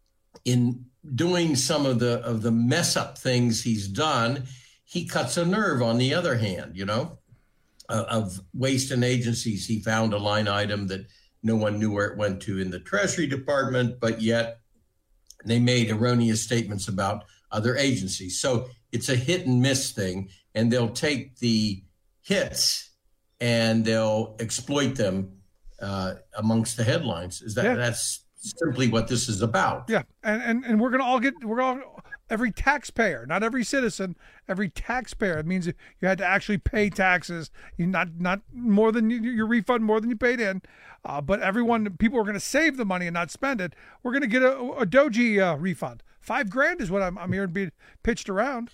in doing some of the of the mess up things he's done, he cuts a nerve on the other hand, you know. Uh, of waste and agencies. He found a line item that no one knew where it went to in the Treasury Department, but yet they made erroneous statements about other agencies. So it's a hit and miss thing, and they'll take the hits and they'll exploit them uh, amongst the headlines. Is that yeah. That's simply what this is about. Yeah, and and, and we're gonna all get we're all. Every taxpayer, not every citizen, every taxpayer. It means you had to actually pay taxes, you not not more than you, your refund, more than you paid in. Uh, but everyone, people are going to save the money and not spend it. We're going to get a, a Doji uh, refund. Five grand is what I'm, I'm hearing be pitched around.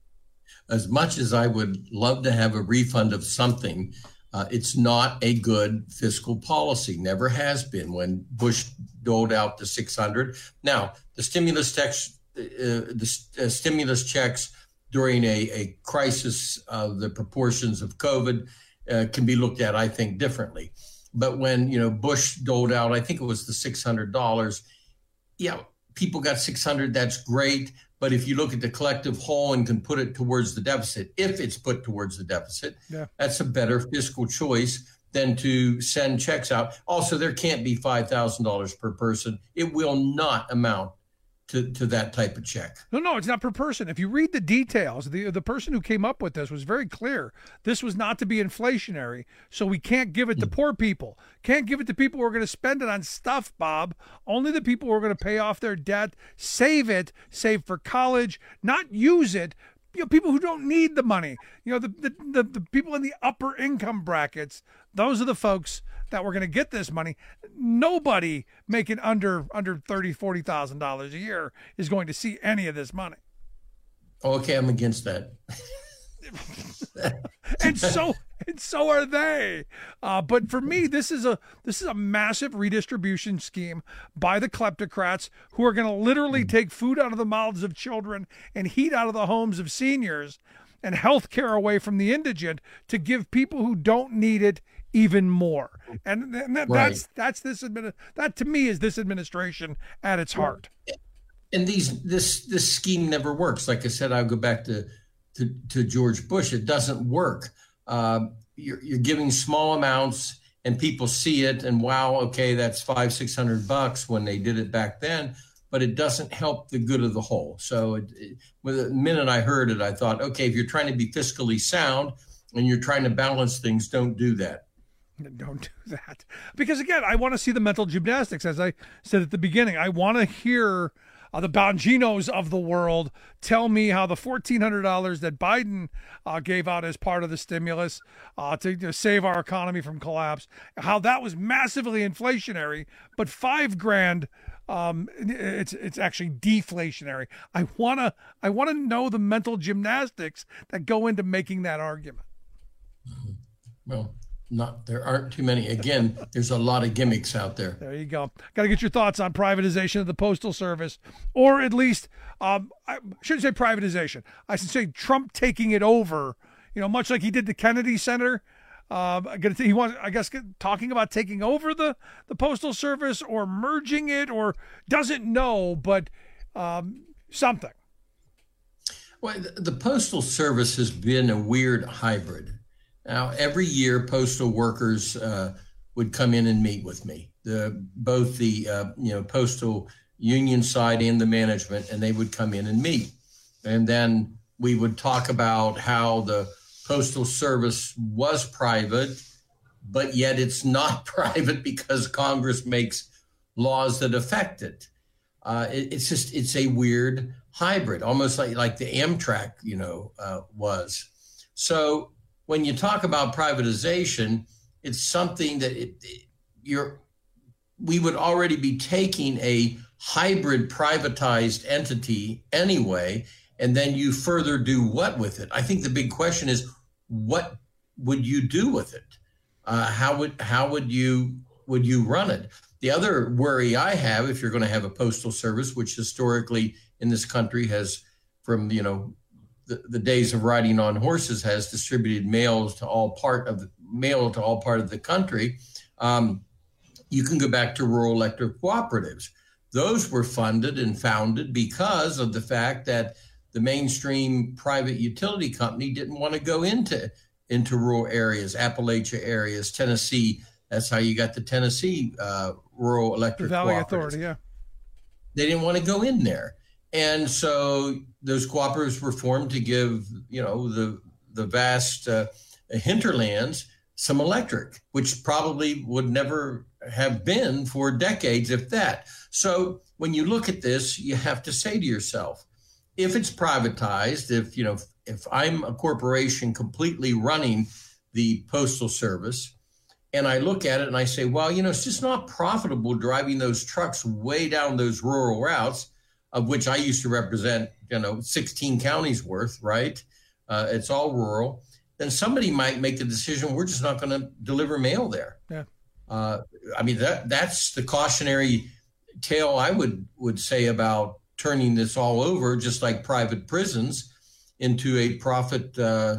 As much as I would love to have a refund of something, uh, it's not a good fiscal policy. Never has been. When Bush doled out the six hundred. Now the stimulus tax. Uh, the uh, stimulus checks during a, a crisis of the proportions of COVID uh, can be looked at, I think, differently. But when, you know, Bush doled out, I think it was the six hundred dollars. Yeah, people got six hundred dollars. That's great. But if you look at the collective whole and can put it towards the deficit, if it's put towards the deficit, yeah. that's a better fiscal choice than to send checks out. Also, there can't be five thousand dollars per person. It will not amount To, to that type of check. No, no, it's not per person. If you read the details, the the person who came up with this was very clear. This was not to be inflationary, so we can't give it to poor people. Can't give it to people who are going to spend it on stuff, Bob. Only the people who are going to pay off their debt, save it, save for college, not use it. You know, people who don't need the money. You know, the the, the, the people in the upper income brackets, those are the folks that were going to get this money. Nobody making under under thirty thousand dollars, forty thousand dollars a year is going to see any of this money. Okay, I'm against that. and so and so are they. Uh, but for me, this is a this is a massive redistribution scheme by the kleptocrats who are going to literally take food out of the mouths of children and heat out of the homes of seniors and health care away from the indigent to give people who don't need it even more. And, and that, right. that's that's this admin, that to me is this administration at its heart. And these this this scheme never works. Like I said, I'll go back to to, to George Bush. It doesn't work. Uh, you're, you're giving small amounts, and people see it, and wow, okay, that's five six hundred bucks when they did it back then. But it doesn't help the good of the whole. So it, it, the minute I heard it, I thought, okay, if you're trying to be fiscally sound and you're trying to balance things, don't do that. Don't do that. Because, again, I want to see the mental gymnastics. As I said at the beginning, I want to hear uh, the Bonginos of the world tell me how the fourteen hundred dollars that Biden uh, gave out as part of the stimulus uh, to, to save our economy from collapse, how that was massively inflationary, but five grand, um, it's it's actually deflationary. I wanna I wanna know the mental gymnastics that go into making that argument. Well, not there aren't too many. Again, there's a lot of gimmicks out there. There you go. Got to get your thoughts on privatization of the Postal Service, or at least um, I shouldn't say privatization. I should say Trump taking it over. You know, much like he did the Kennedy Center. Um, he wants, I guess, talking about taking over the, the Postal Service or merging it, or doesn't know, but um, something. Well, the Postal Service has been a weird hybrid. Now, every year, postal workers uh, would come in and meet with me, the, both the uh, you know postal union side and the management, and they would come in and meet. And then we would talk about how the Postal Service was private, but yet it's not private because Congress makes laws that affect it. Uh, it it's just, it's a weird hybrid, almost like, like the Amtrak, you know, uh, was. So when you talk about privatization, it's something that it, it, you're, we would already be taking a hybrid privatized entity anyway, and then you further do what with it? I think the big question is, what would you do with it? Uh, how would how would you would you run it? The other worry I have, if you're going to have a postal service, which historically in this country has, from you know the, the days of riding on horses, has distributed mail to all part of the mail to all part of the country. Um, you can go back to rural electric cooperatives. Those were funded and founded because of the fact that the mainstream private utility company didn't want to go into into rural areas, Appalachia areas, Tennessee. That's how you got the Tennessee uh, rural electric the Valley cooperatives. Authority, yeah. They didn't want to go in there, and so those cooperatives were formed to give you know the the vast uh, hinterlands some electric, which probably would never have been for decades, if that. So when you look at this, you have to say to yourself, if it's privatized, if, you know, if I'm a corporation completely running the Postal Service, and I look at it and I say, well, you know, it's just not profitable driving those trucks way down those rural routes, of which I used to represent, you know, sixteen counties worth, right? Uh, it's all rural. Then somebody might make the decision, we're just not going to deliver mail there. Yeah. Uh, I mean, that that's the cautionary tale I would, would say about turning this all over, just like private prisons, into a profit uh,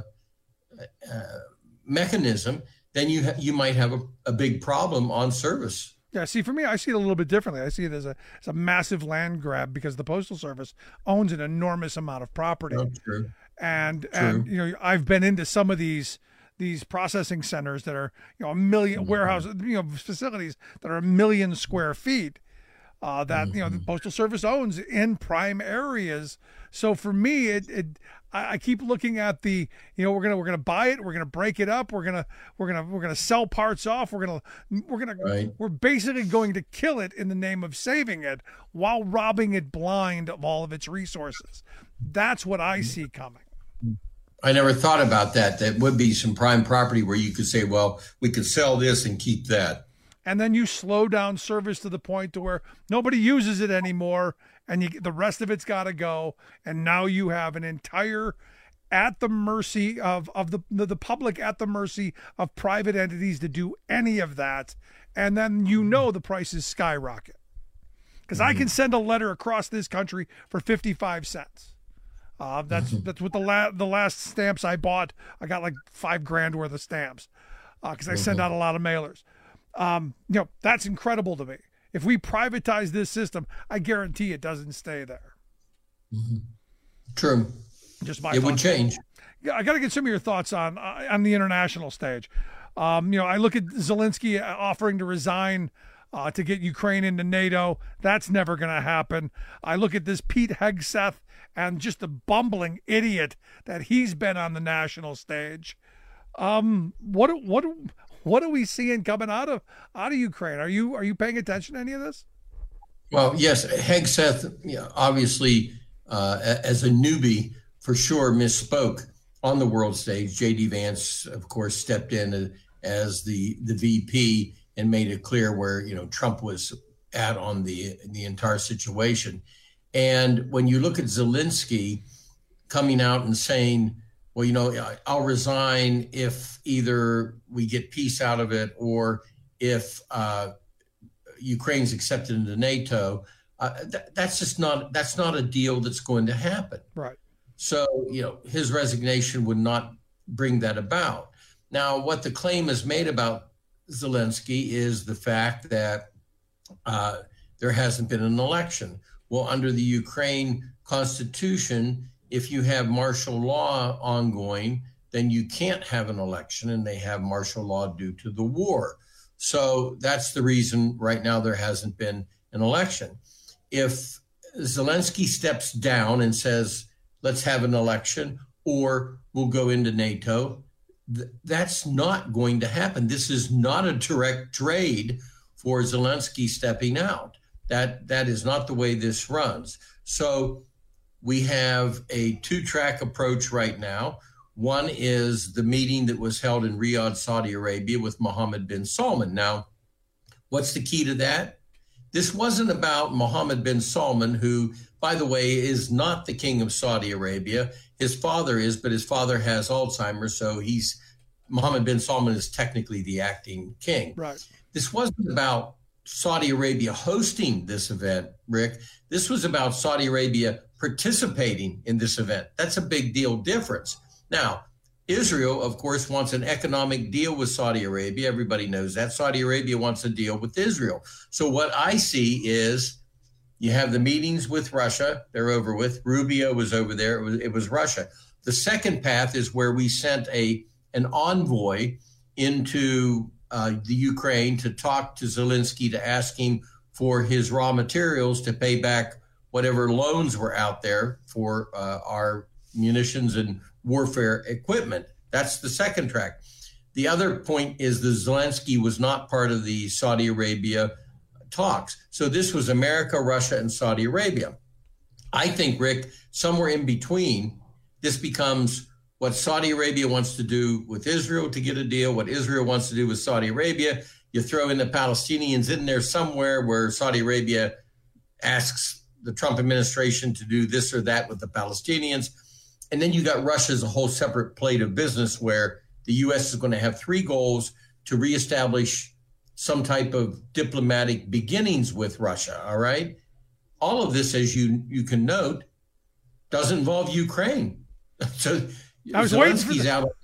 uh, mechanism, then you ha- you might have a, a big problem on service. Yeah, see, for me, I see it a little bit differently. I see it as a, as a massive land grab because the Postal Service owns an enormous amount of property. Oh, true. And True. and you know, I've been into some of these these processing centers that are you know a million mm-hmm. warehouse you know facilities that are a million square feet. Uh, that you know the Postal Service owns in prime areas. So for me, it, it I, I keep looking at the you know we're gonna we're gonna buy it, we're gonna break it up, we're gonna we're gonna we're gonna sell parts off, we're gonna we're gonna right. we're basically going to kill it in the name of saving it while robbing it blind of all of its resources. That's what I see coming. I never thought about that. That would be some prime property where you could say, well, we could sell this and keep that. And then you slow down service to the point to where nobody uses it anymore, and you, the rest of it's got to go. And now you have an entire at the mercy of, of the, the the public, at the mercy of private entities to do any of that. And then you know the prices skyrocket. Because mm-hmm. I can send a letter across this country for fifty-five cents. Uh, that's mm-hmm. that's what the, la- the last stamps I bought. I got like five grand worth of stamps because uh, I mm-hmm. send out a lot of mailers. Um, you know, that's incredible to me. If we privatize this system, I guarantee it doesn't stay there. Mm-hmm. True. Just my it thoughts. would change. I got to get some of your thoughts on uh, on the international stage. Um, you know, I look at Zelensky offering to resign uh, to get Ukraine into NATO. That's never going to happen. I look at this Pete Hegseth and just the bumbling idiot that he's been on the national stage. Um, what what what are we seeing coming out of out of Ukraine? Are you are you paying attention to any of this? Well, yes, Hegseth, you know, obviously, uh, as a newbie, for sure misspoke on the world stage. J D. Vance, of course, stepped in as the the V P and made it clear where, you know, Trump was at on the the entire situation. And when you look at Zelensky coming out and saying, well, you know, I'll resign if either we get peace out of it or if uh, Ukraine's accepted into NATO, uh, th- that's just not, that's not a deal that's going to happen. Right. So, you know, his resignation would not bring that about. Now, what the claim is made about Zelensky is the fact that uh, there hasn't been an election. Well, under the Ukraine constitution, if you have martial law ongoing, then you can't have an election, and they have martial law due to the war. So that's the reason right now there hasn't been an election. If Zelensky steps down and says, let's have an election, or we'll go into NATO, th- that's not going to happen. This is not a direct trade for Zelensky stepping out. That that is not the way this runs. So we have a two-track approach right now. One is the meeting that was held in Riyadh, Saudi Arabia with Mohammed bin Salman. Now, what's the key to that? This wasn't about Mohammed bin Salman, who, by the way, is not the king of Saudi Arabia. His father is, but his father has Alzheimer's, so he's Mohammed bin Salman is technically the acting king. Right. This wasn't about Saudi Arabia hosting this event, Rick. This was about Saudi Arabia participating in this event. That's a big deal difference. Now, Israel, of course, wants an economic deal with Saudi Arabia. Everybody knows that. Saudi Arabia wants a deal with Israel. So what I see is you have the meetings with Russia. They're over with. Rubio was over there. It was, it was Russia. The second path is where we sent a an envoy into uh, the Ukraine to talk to Zelensky, to ask him for his raw materials to pay back whatever loans were out there for uh, our munitions and warfare equipment. That's the second track. The other point is that Zelensky was not part of the Saudi Arabia talks. So this was America, Russia, and Saudi Arabia. I think, Rick, somewhere in between, this becomes what Saudi Arabia wants to do with Israel to get a deal, what Israel wants to do with Saudi Arabia. You throw in the Palestinians in there somewhere where Saudi Arabia asks the Trump administration to do this or that with the Palestinians. And then you got Russia as a whole separate plate of business where the U S is going to have three goals: to reestablish some type of diplomatic beginnings with Russia. All right. All of this, as you, you can note, does involve Ukraine. So I was waiting for the- out.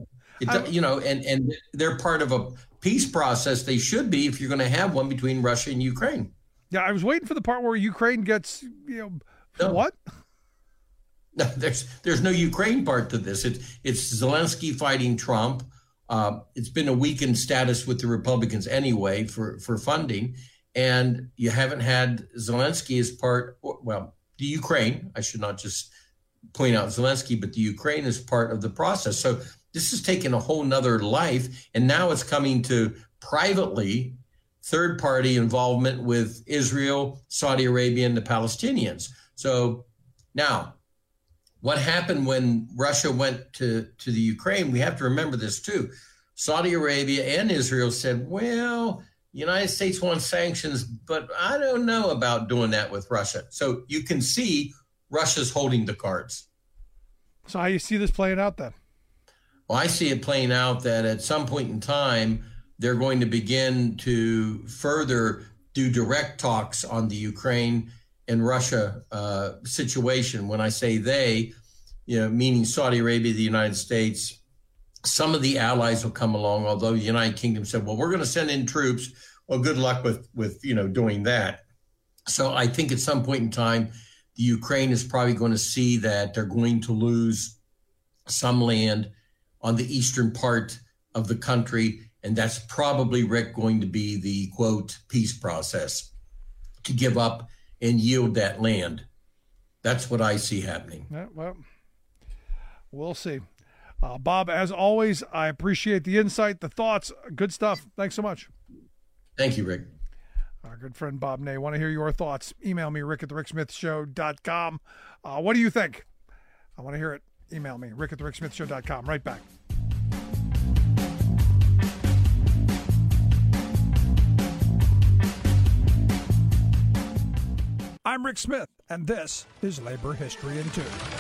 It, you know, and, and they're part of a peace process. They should be, if you're going to have one between Russia and Ukraine. Yeah, I was waiting for the part where Ukraine gets, you know, no. what? No, there's there's no Ukraine part to this. It's it's Zelensky fighting Trump. Uh, it's been a weakened status with the Republicans anyway for, for funding. And you haven't had Zelensky as part, well, the Ukraine, I should not just point out Zelensky, but the Ukraine is part of the process. So this has taken a whole nother life. And now it's coming to privately third-party involvement with Israel, Saudi Arabia, and the Palestinians. So now, what happened when Russia went to, to the Ukraine? We have to remember this too. Saudi Arabia and Israel said, well, the United States wants sanctions, but I don't know about doing that with Russia. So you can see Russia's holding the cards. So how you see this playing out then? Well, I see it playing out that at some point in time, they're going to begin to further do direct talks on the Ukraine and Russia uh, situation. When I say they, you know, meaning Saudi Arabia, the United States, some of the allies will come along, although the United Kingdom said, well, we're going to send in troops. Well, good luck with, with, you know, doing that. So I think at some point in time, the Ukraine is probably going to see that they're going to lose some land on the eastern part of the country. And that's probably, Rick, going to be the, quote, peace process, to give up and yield that land. That's what I see happening. Yeah, well, we'll see. Uh, Bob, as always, I appreciate the insight, the thoughts. Good stuff. Thanks so much. Thank you, Rick. Our good friend Bob Ney. Want to hear your thoughts? Email me, Rick at the Rick Smith Show dot com. Uh, what do you think? I want to hear it. Email me, Rick at the Rick Smith Show dot com. Right back. I'm Rick Smith, and this is Labor History in Two.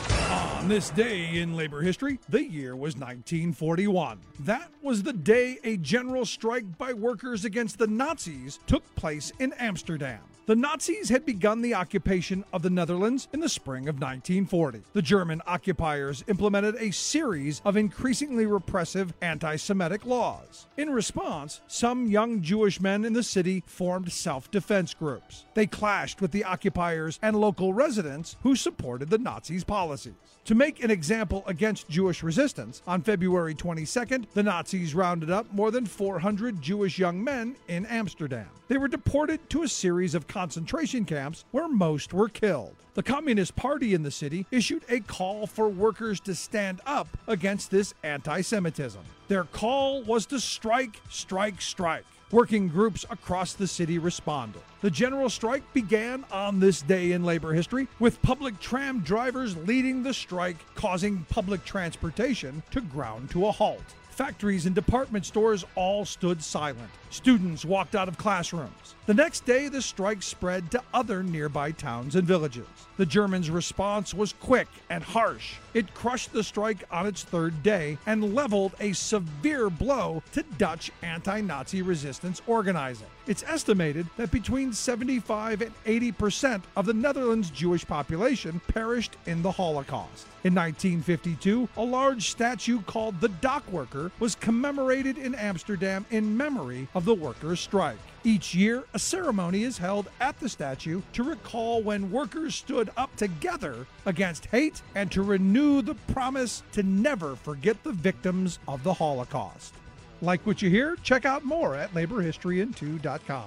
On this day in labor history, the year was nineteen forty-one. That was the day a general strike by workers against the Nazis took place in Amsterdam. The Nazis had begun the occupation of the Netherlands in the spring of nineteen forty. The German occupiers implemented a series of increasingly repressive anti-Semitic laws. In response, some young Jewish men in the city formed self-defense groups. They clashed with the occupiers and local residents who supported the Nazis' policies. To make an example against Jewish resistance, on February twenty-second, the Nazis rounded up more than four hundred Jewish young men in Amsterdam. They were deported to a series of concentration camps where most were killed. The Communist Party in the city issued a call for workers to stand up against this anti-Semitism. Their call was to strike, strike, strike. Working groups across the city responded. The general strike began on this day in labor history, with public tram drivers leading the strike, causing public transportation to ground to a halt. Factories and department stores all stood silent. Students walked out of classrooms. The next day, the strike spread to other nearby towns and villages. The Germans' response was quick and harsh. It crushed the strike on its third day and leveled a severe blow to Dutch anti-Nazi resistance organizing. It's estimated that between seventy-five and eighty percent of the Netherlands' Jewish population perished in the Holocaust. In nineteen fifty-two, a large statue called the Dock Worker was commemorated in Amsterdam in memory of the workers' strike. Each year, a ceremony is held at the statue to recall when workers stood up together against hate and to renew the promise to never forget the victims of the Holocaust. Like what you hear? Check out more at labor history in two dot com.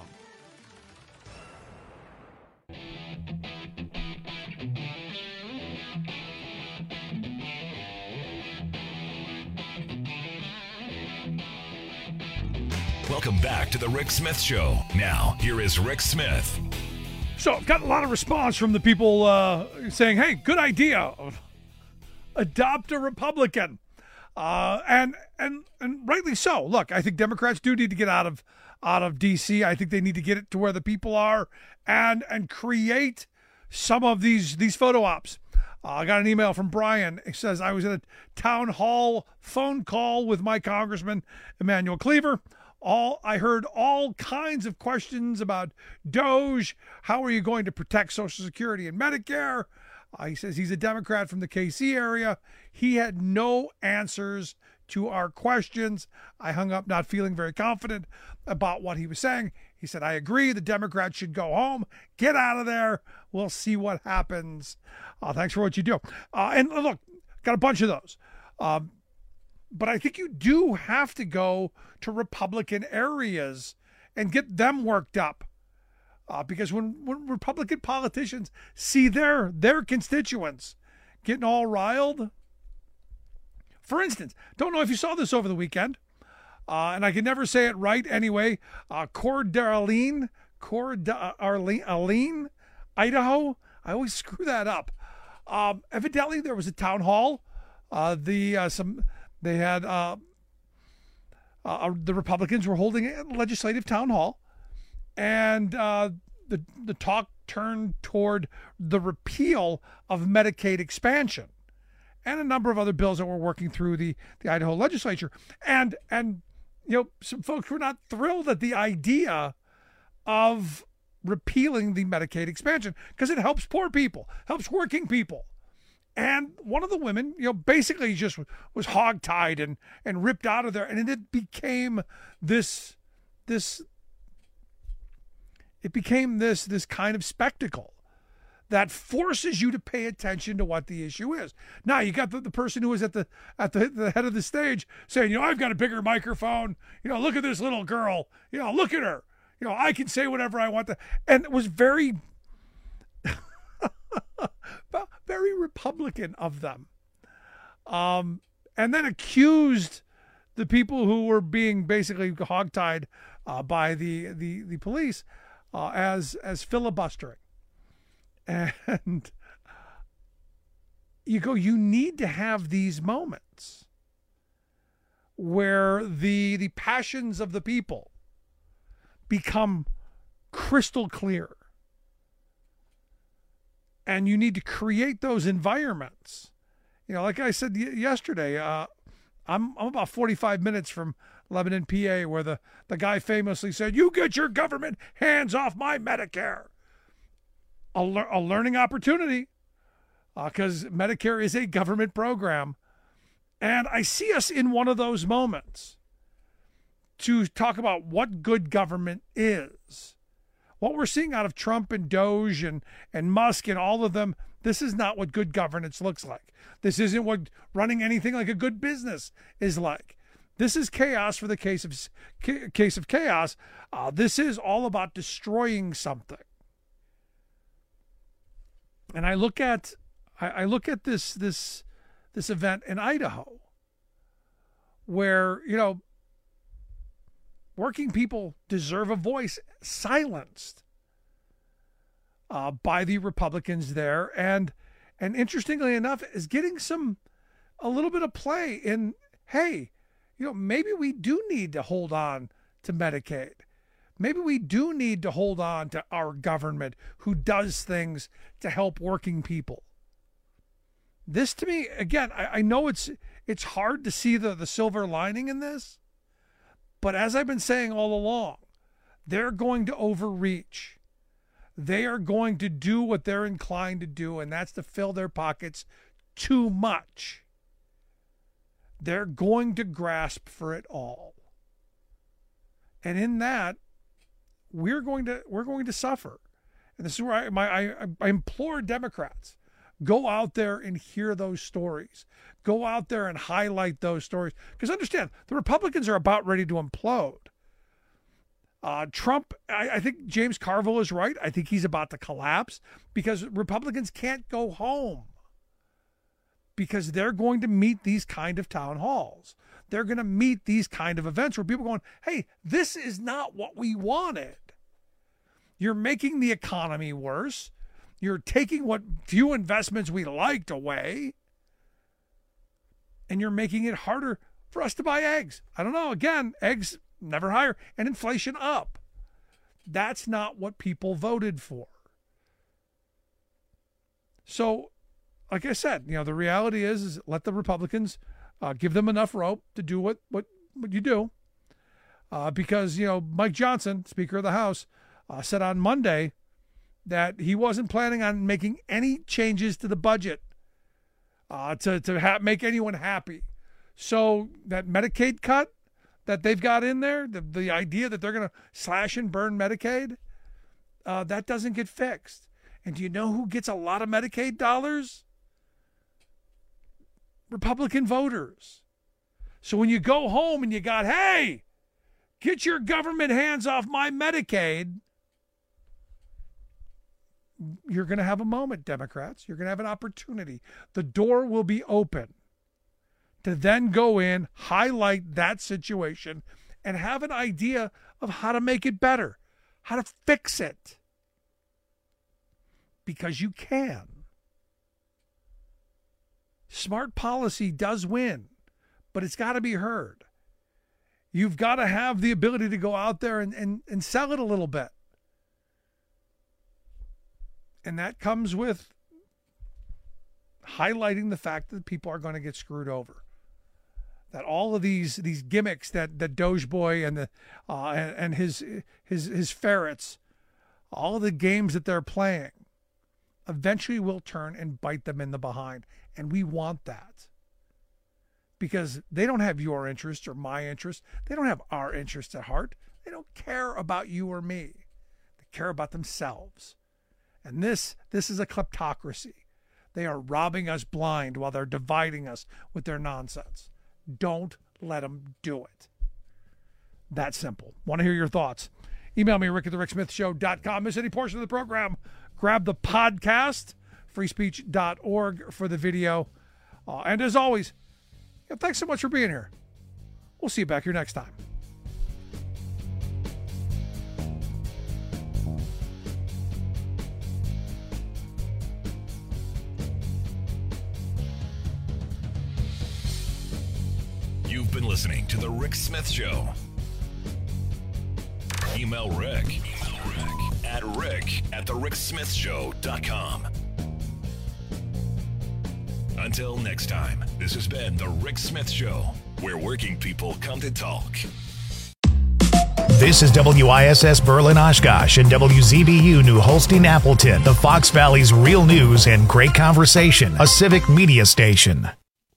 Welcome back to the Rick Smith Show. Now, here is Rick Smith. So I've got a lot of response from the people uh, saying, hey, good idea. Adopt a Republican. Uh, and and and rightly so. Look, I think Democrats do need to get out of out of D C. I think they need to get it to where the people are and and create some of these these photo ops. Uh, I got an email from Brian. It says, I was at a town hall phone call with my Congressman Emanuel Cleaver. All I heard all kinds of questions about Doge. How are you going to protect Social Security and Medicare? Uh, he says he's a Democrat from the K C area. He had no answers to our questions. I hung up not feeling very confident about what he was saying. He said, I agree. The Democrats should go home. Get out of there. We'll see what happens. Uh, thanks for what you do. Uh, and look, got a bunch of those. Um, But I think you do have to go to Republican areas and get them worked up. Uh, because when, when Republican politicians see their their constituents getting all riled, for instance, don't know if you saw this over the weekend, uh, and I can never say it right anyway, uh, Coeur d'Alene, Coeur d'Alene, Idaho. I always screw that up. Um, evidently, there was a town hall. Uh, the uh, some they had uh, uh, the Republicans were holding a legislative town hall. And uh, the the talk turned toward the repeal of Medicaid expansion and a number of other bills that were working through the, the Idaho legislature. And, and you know, some folks were not thrilled at the idea of repealing the Medicaid expansion because it helps poor people, helps working people. And one of the women, you know, basically just was hogtied and, and ripped out of there. And it became this this... It became this this kind of spectacle that forces you to pay attention to what the issue is. Now you got the, the person who was at the at the, the head of the stage saying, you know, I've got a bigger microphone. You know, look at this little girl. You know, look at her. You know, I can say whatever I want to. And it was very, very Republican of them. Um, and then accused the people who were being basically hogtied uh, by the, the, the police uh, as as filibustering. And you go, you need to have these moments where the the passions of the people become crystal clear. And you need to create those environments. You know, like I said y- yesterday, uh, I'm I'm about forty-five minutes from Lebanon, P A, where the, the guy famously said, "You get your government hands off my Medicare." A, le- a learning opportunity, because uh, Medicare is a government program. And I see us in one of those moments to talk about what good government is. What we're seeing out of Trump and Doge and, and Musk and all of them, this is not what good governance looks like. This isn't what running anything like a good business is like. This is chaos for the case of case of chaos. Uh, this is all about destroying something. And I look at I, I look at this this this event in Idaho, where, you know, working people deserve a voice silenced uh, by the Republicans there, and and interestingly enough, is getting some a little bit of play in, hey, you know, maybe we do need to hold on to Medicaid. Maybe we do need to hold on to our government who does things to help working people. This, to me, again, I, I know it's it's hard to see the, the silver lining in this, but as I've been saying all along, they're going to overreach. They are going to do what they're inclined to do, and that's to fill their pockets too much. They're going to grasp for it all. And in that, we're going to we're going to suffer. And this is where I, my, I, I implore Democrats, go out there and hear those stories. Go out there and highlight those stories. Because understand, the Republicans are about ready to implode. Uh, Trump, I, I think James Carville is right. I think he's about to collapse because Republicans can't go home. Because they're going to meet these kind of town halls. They're going to meet these kind of events where people are going, hey, this is not what we wanted. You're making the economy worse. You're taking what few investments we liked away. And you're making it harder for us to buy eggs. I don't know. Again, eggs never higher and inflation up. That's not what people voted for. So, like I said, you know, the reality is, is let the Republicans uh, give them enough rope to do what, what, what you do. Uh, because, you know, Mike Johnson, Speaker of the House, uh, said on Monday that he wasn't planning on making any changes to the budget uh, to, to ha- make anyone happy. So that Medicaid cut that they've got in there, the, the idea that they're going to slash and burn Medicaid, uh, that doesn't get fixed. And do you know who gets a lot of Medicaid dollars? Republican voters. So when you go home and you got, hey, get your government hands off my Medicaid, you're going to have a moment, Democrats. You're going to have an opportunity. The door will be open to then go in, highlight that situation, and have an idea of how to make it better, how to fix it. Because you can. Smart policy does win, but it's got to be heard. You've got to have the ability to go out there and, and, and sell it a little bit. And that comes with highlighting the fact that people are going to get screwed over. That all of these these gimmicks that that Doge Boy and the uh, and, and his his his ferrets, all of the games that they're playing, eventually will turn and bite them in the behind. And we want that. Because they don't have your interests or my interests. They don't have our interests at heart. They don't care about you or me. They care about themselves. And this, this is a kleptocracy. They are robbing us blind while they're dividing us with their nonsense. Don't let them do it. That simple. Want to hear your thoughts? Email me, Rick at the Rick Smith Show dot com. Miss any portion of the program, grab the podcast, free speech dot org for the video. Uh, and as always, yeah, thanks so much for being here. We'll see you back here next time. been listening to The Rick Smith Show. Email Rick, Email Rick at rick at the rick smith show dot com. Until next time, this has been The Rick Smith Show, where working people come to talk. This is W I S S Berlin Oshkosh and W Z B U New Holstein Appleton, the Fox Valley's real news and great conversation, a civic media station.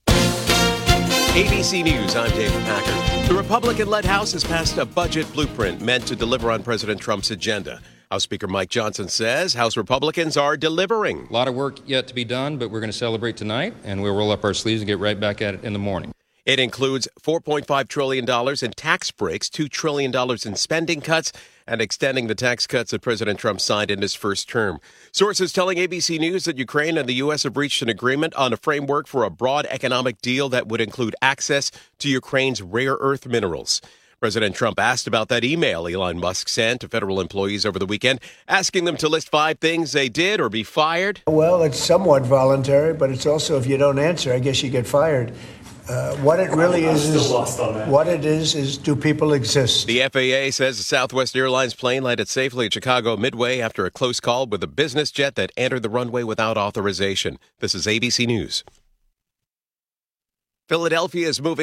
A B C News, I'm Dave Packard. The Republican-led House has passed a budget blueprint meant to deliver on President Trump's agenda. House Speaker Mike Johnson says House Republicans are delivering. A lot of work yet to be done, but we're going to celebrate tonight, and we'll roll up our sleeves and get right back at it in the morning. It includes four point five trillion dollars in tax breaks, two trillion dollars in spending cuts, and extending the tax cuts that President Trump signed in his first term. Sources telling A B C News that Ukraine and the U S have reached an agreement on a framework for a broad economic deal that would include access to Ukraine's rare earth minerals. President Trump asked about that email Elon Musk sent to federal employees over the weekend, asking them to list five things they did or be fired. Well, it's somewhat voluntary, but it's also if you don't answer, I guess you get fired. Uh, what it really is, is what it is, is do people exist? The F A A says the Southwest Airlines plane landed safely at Chicago Midway after a close call with a business jet that entered the runway without authorization. This is A B C News. Philadelphia is moving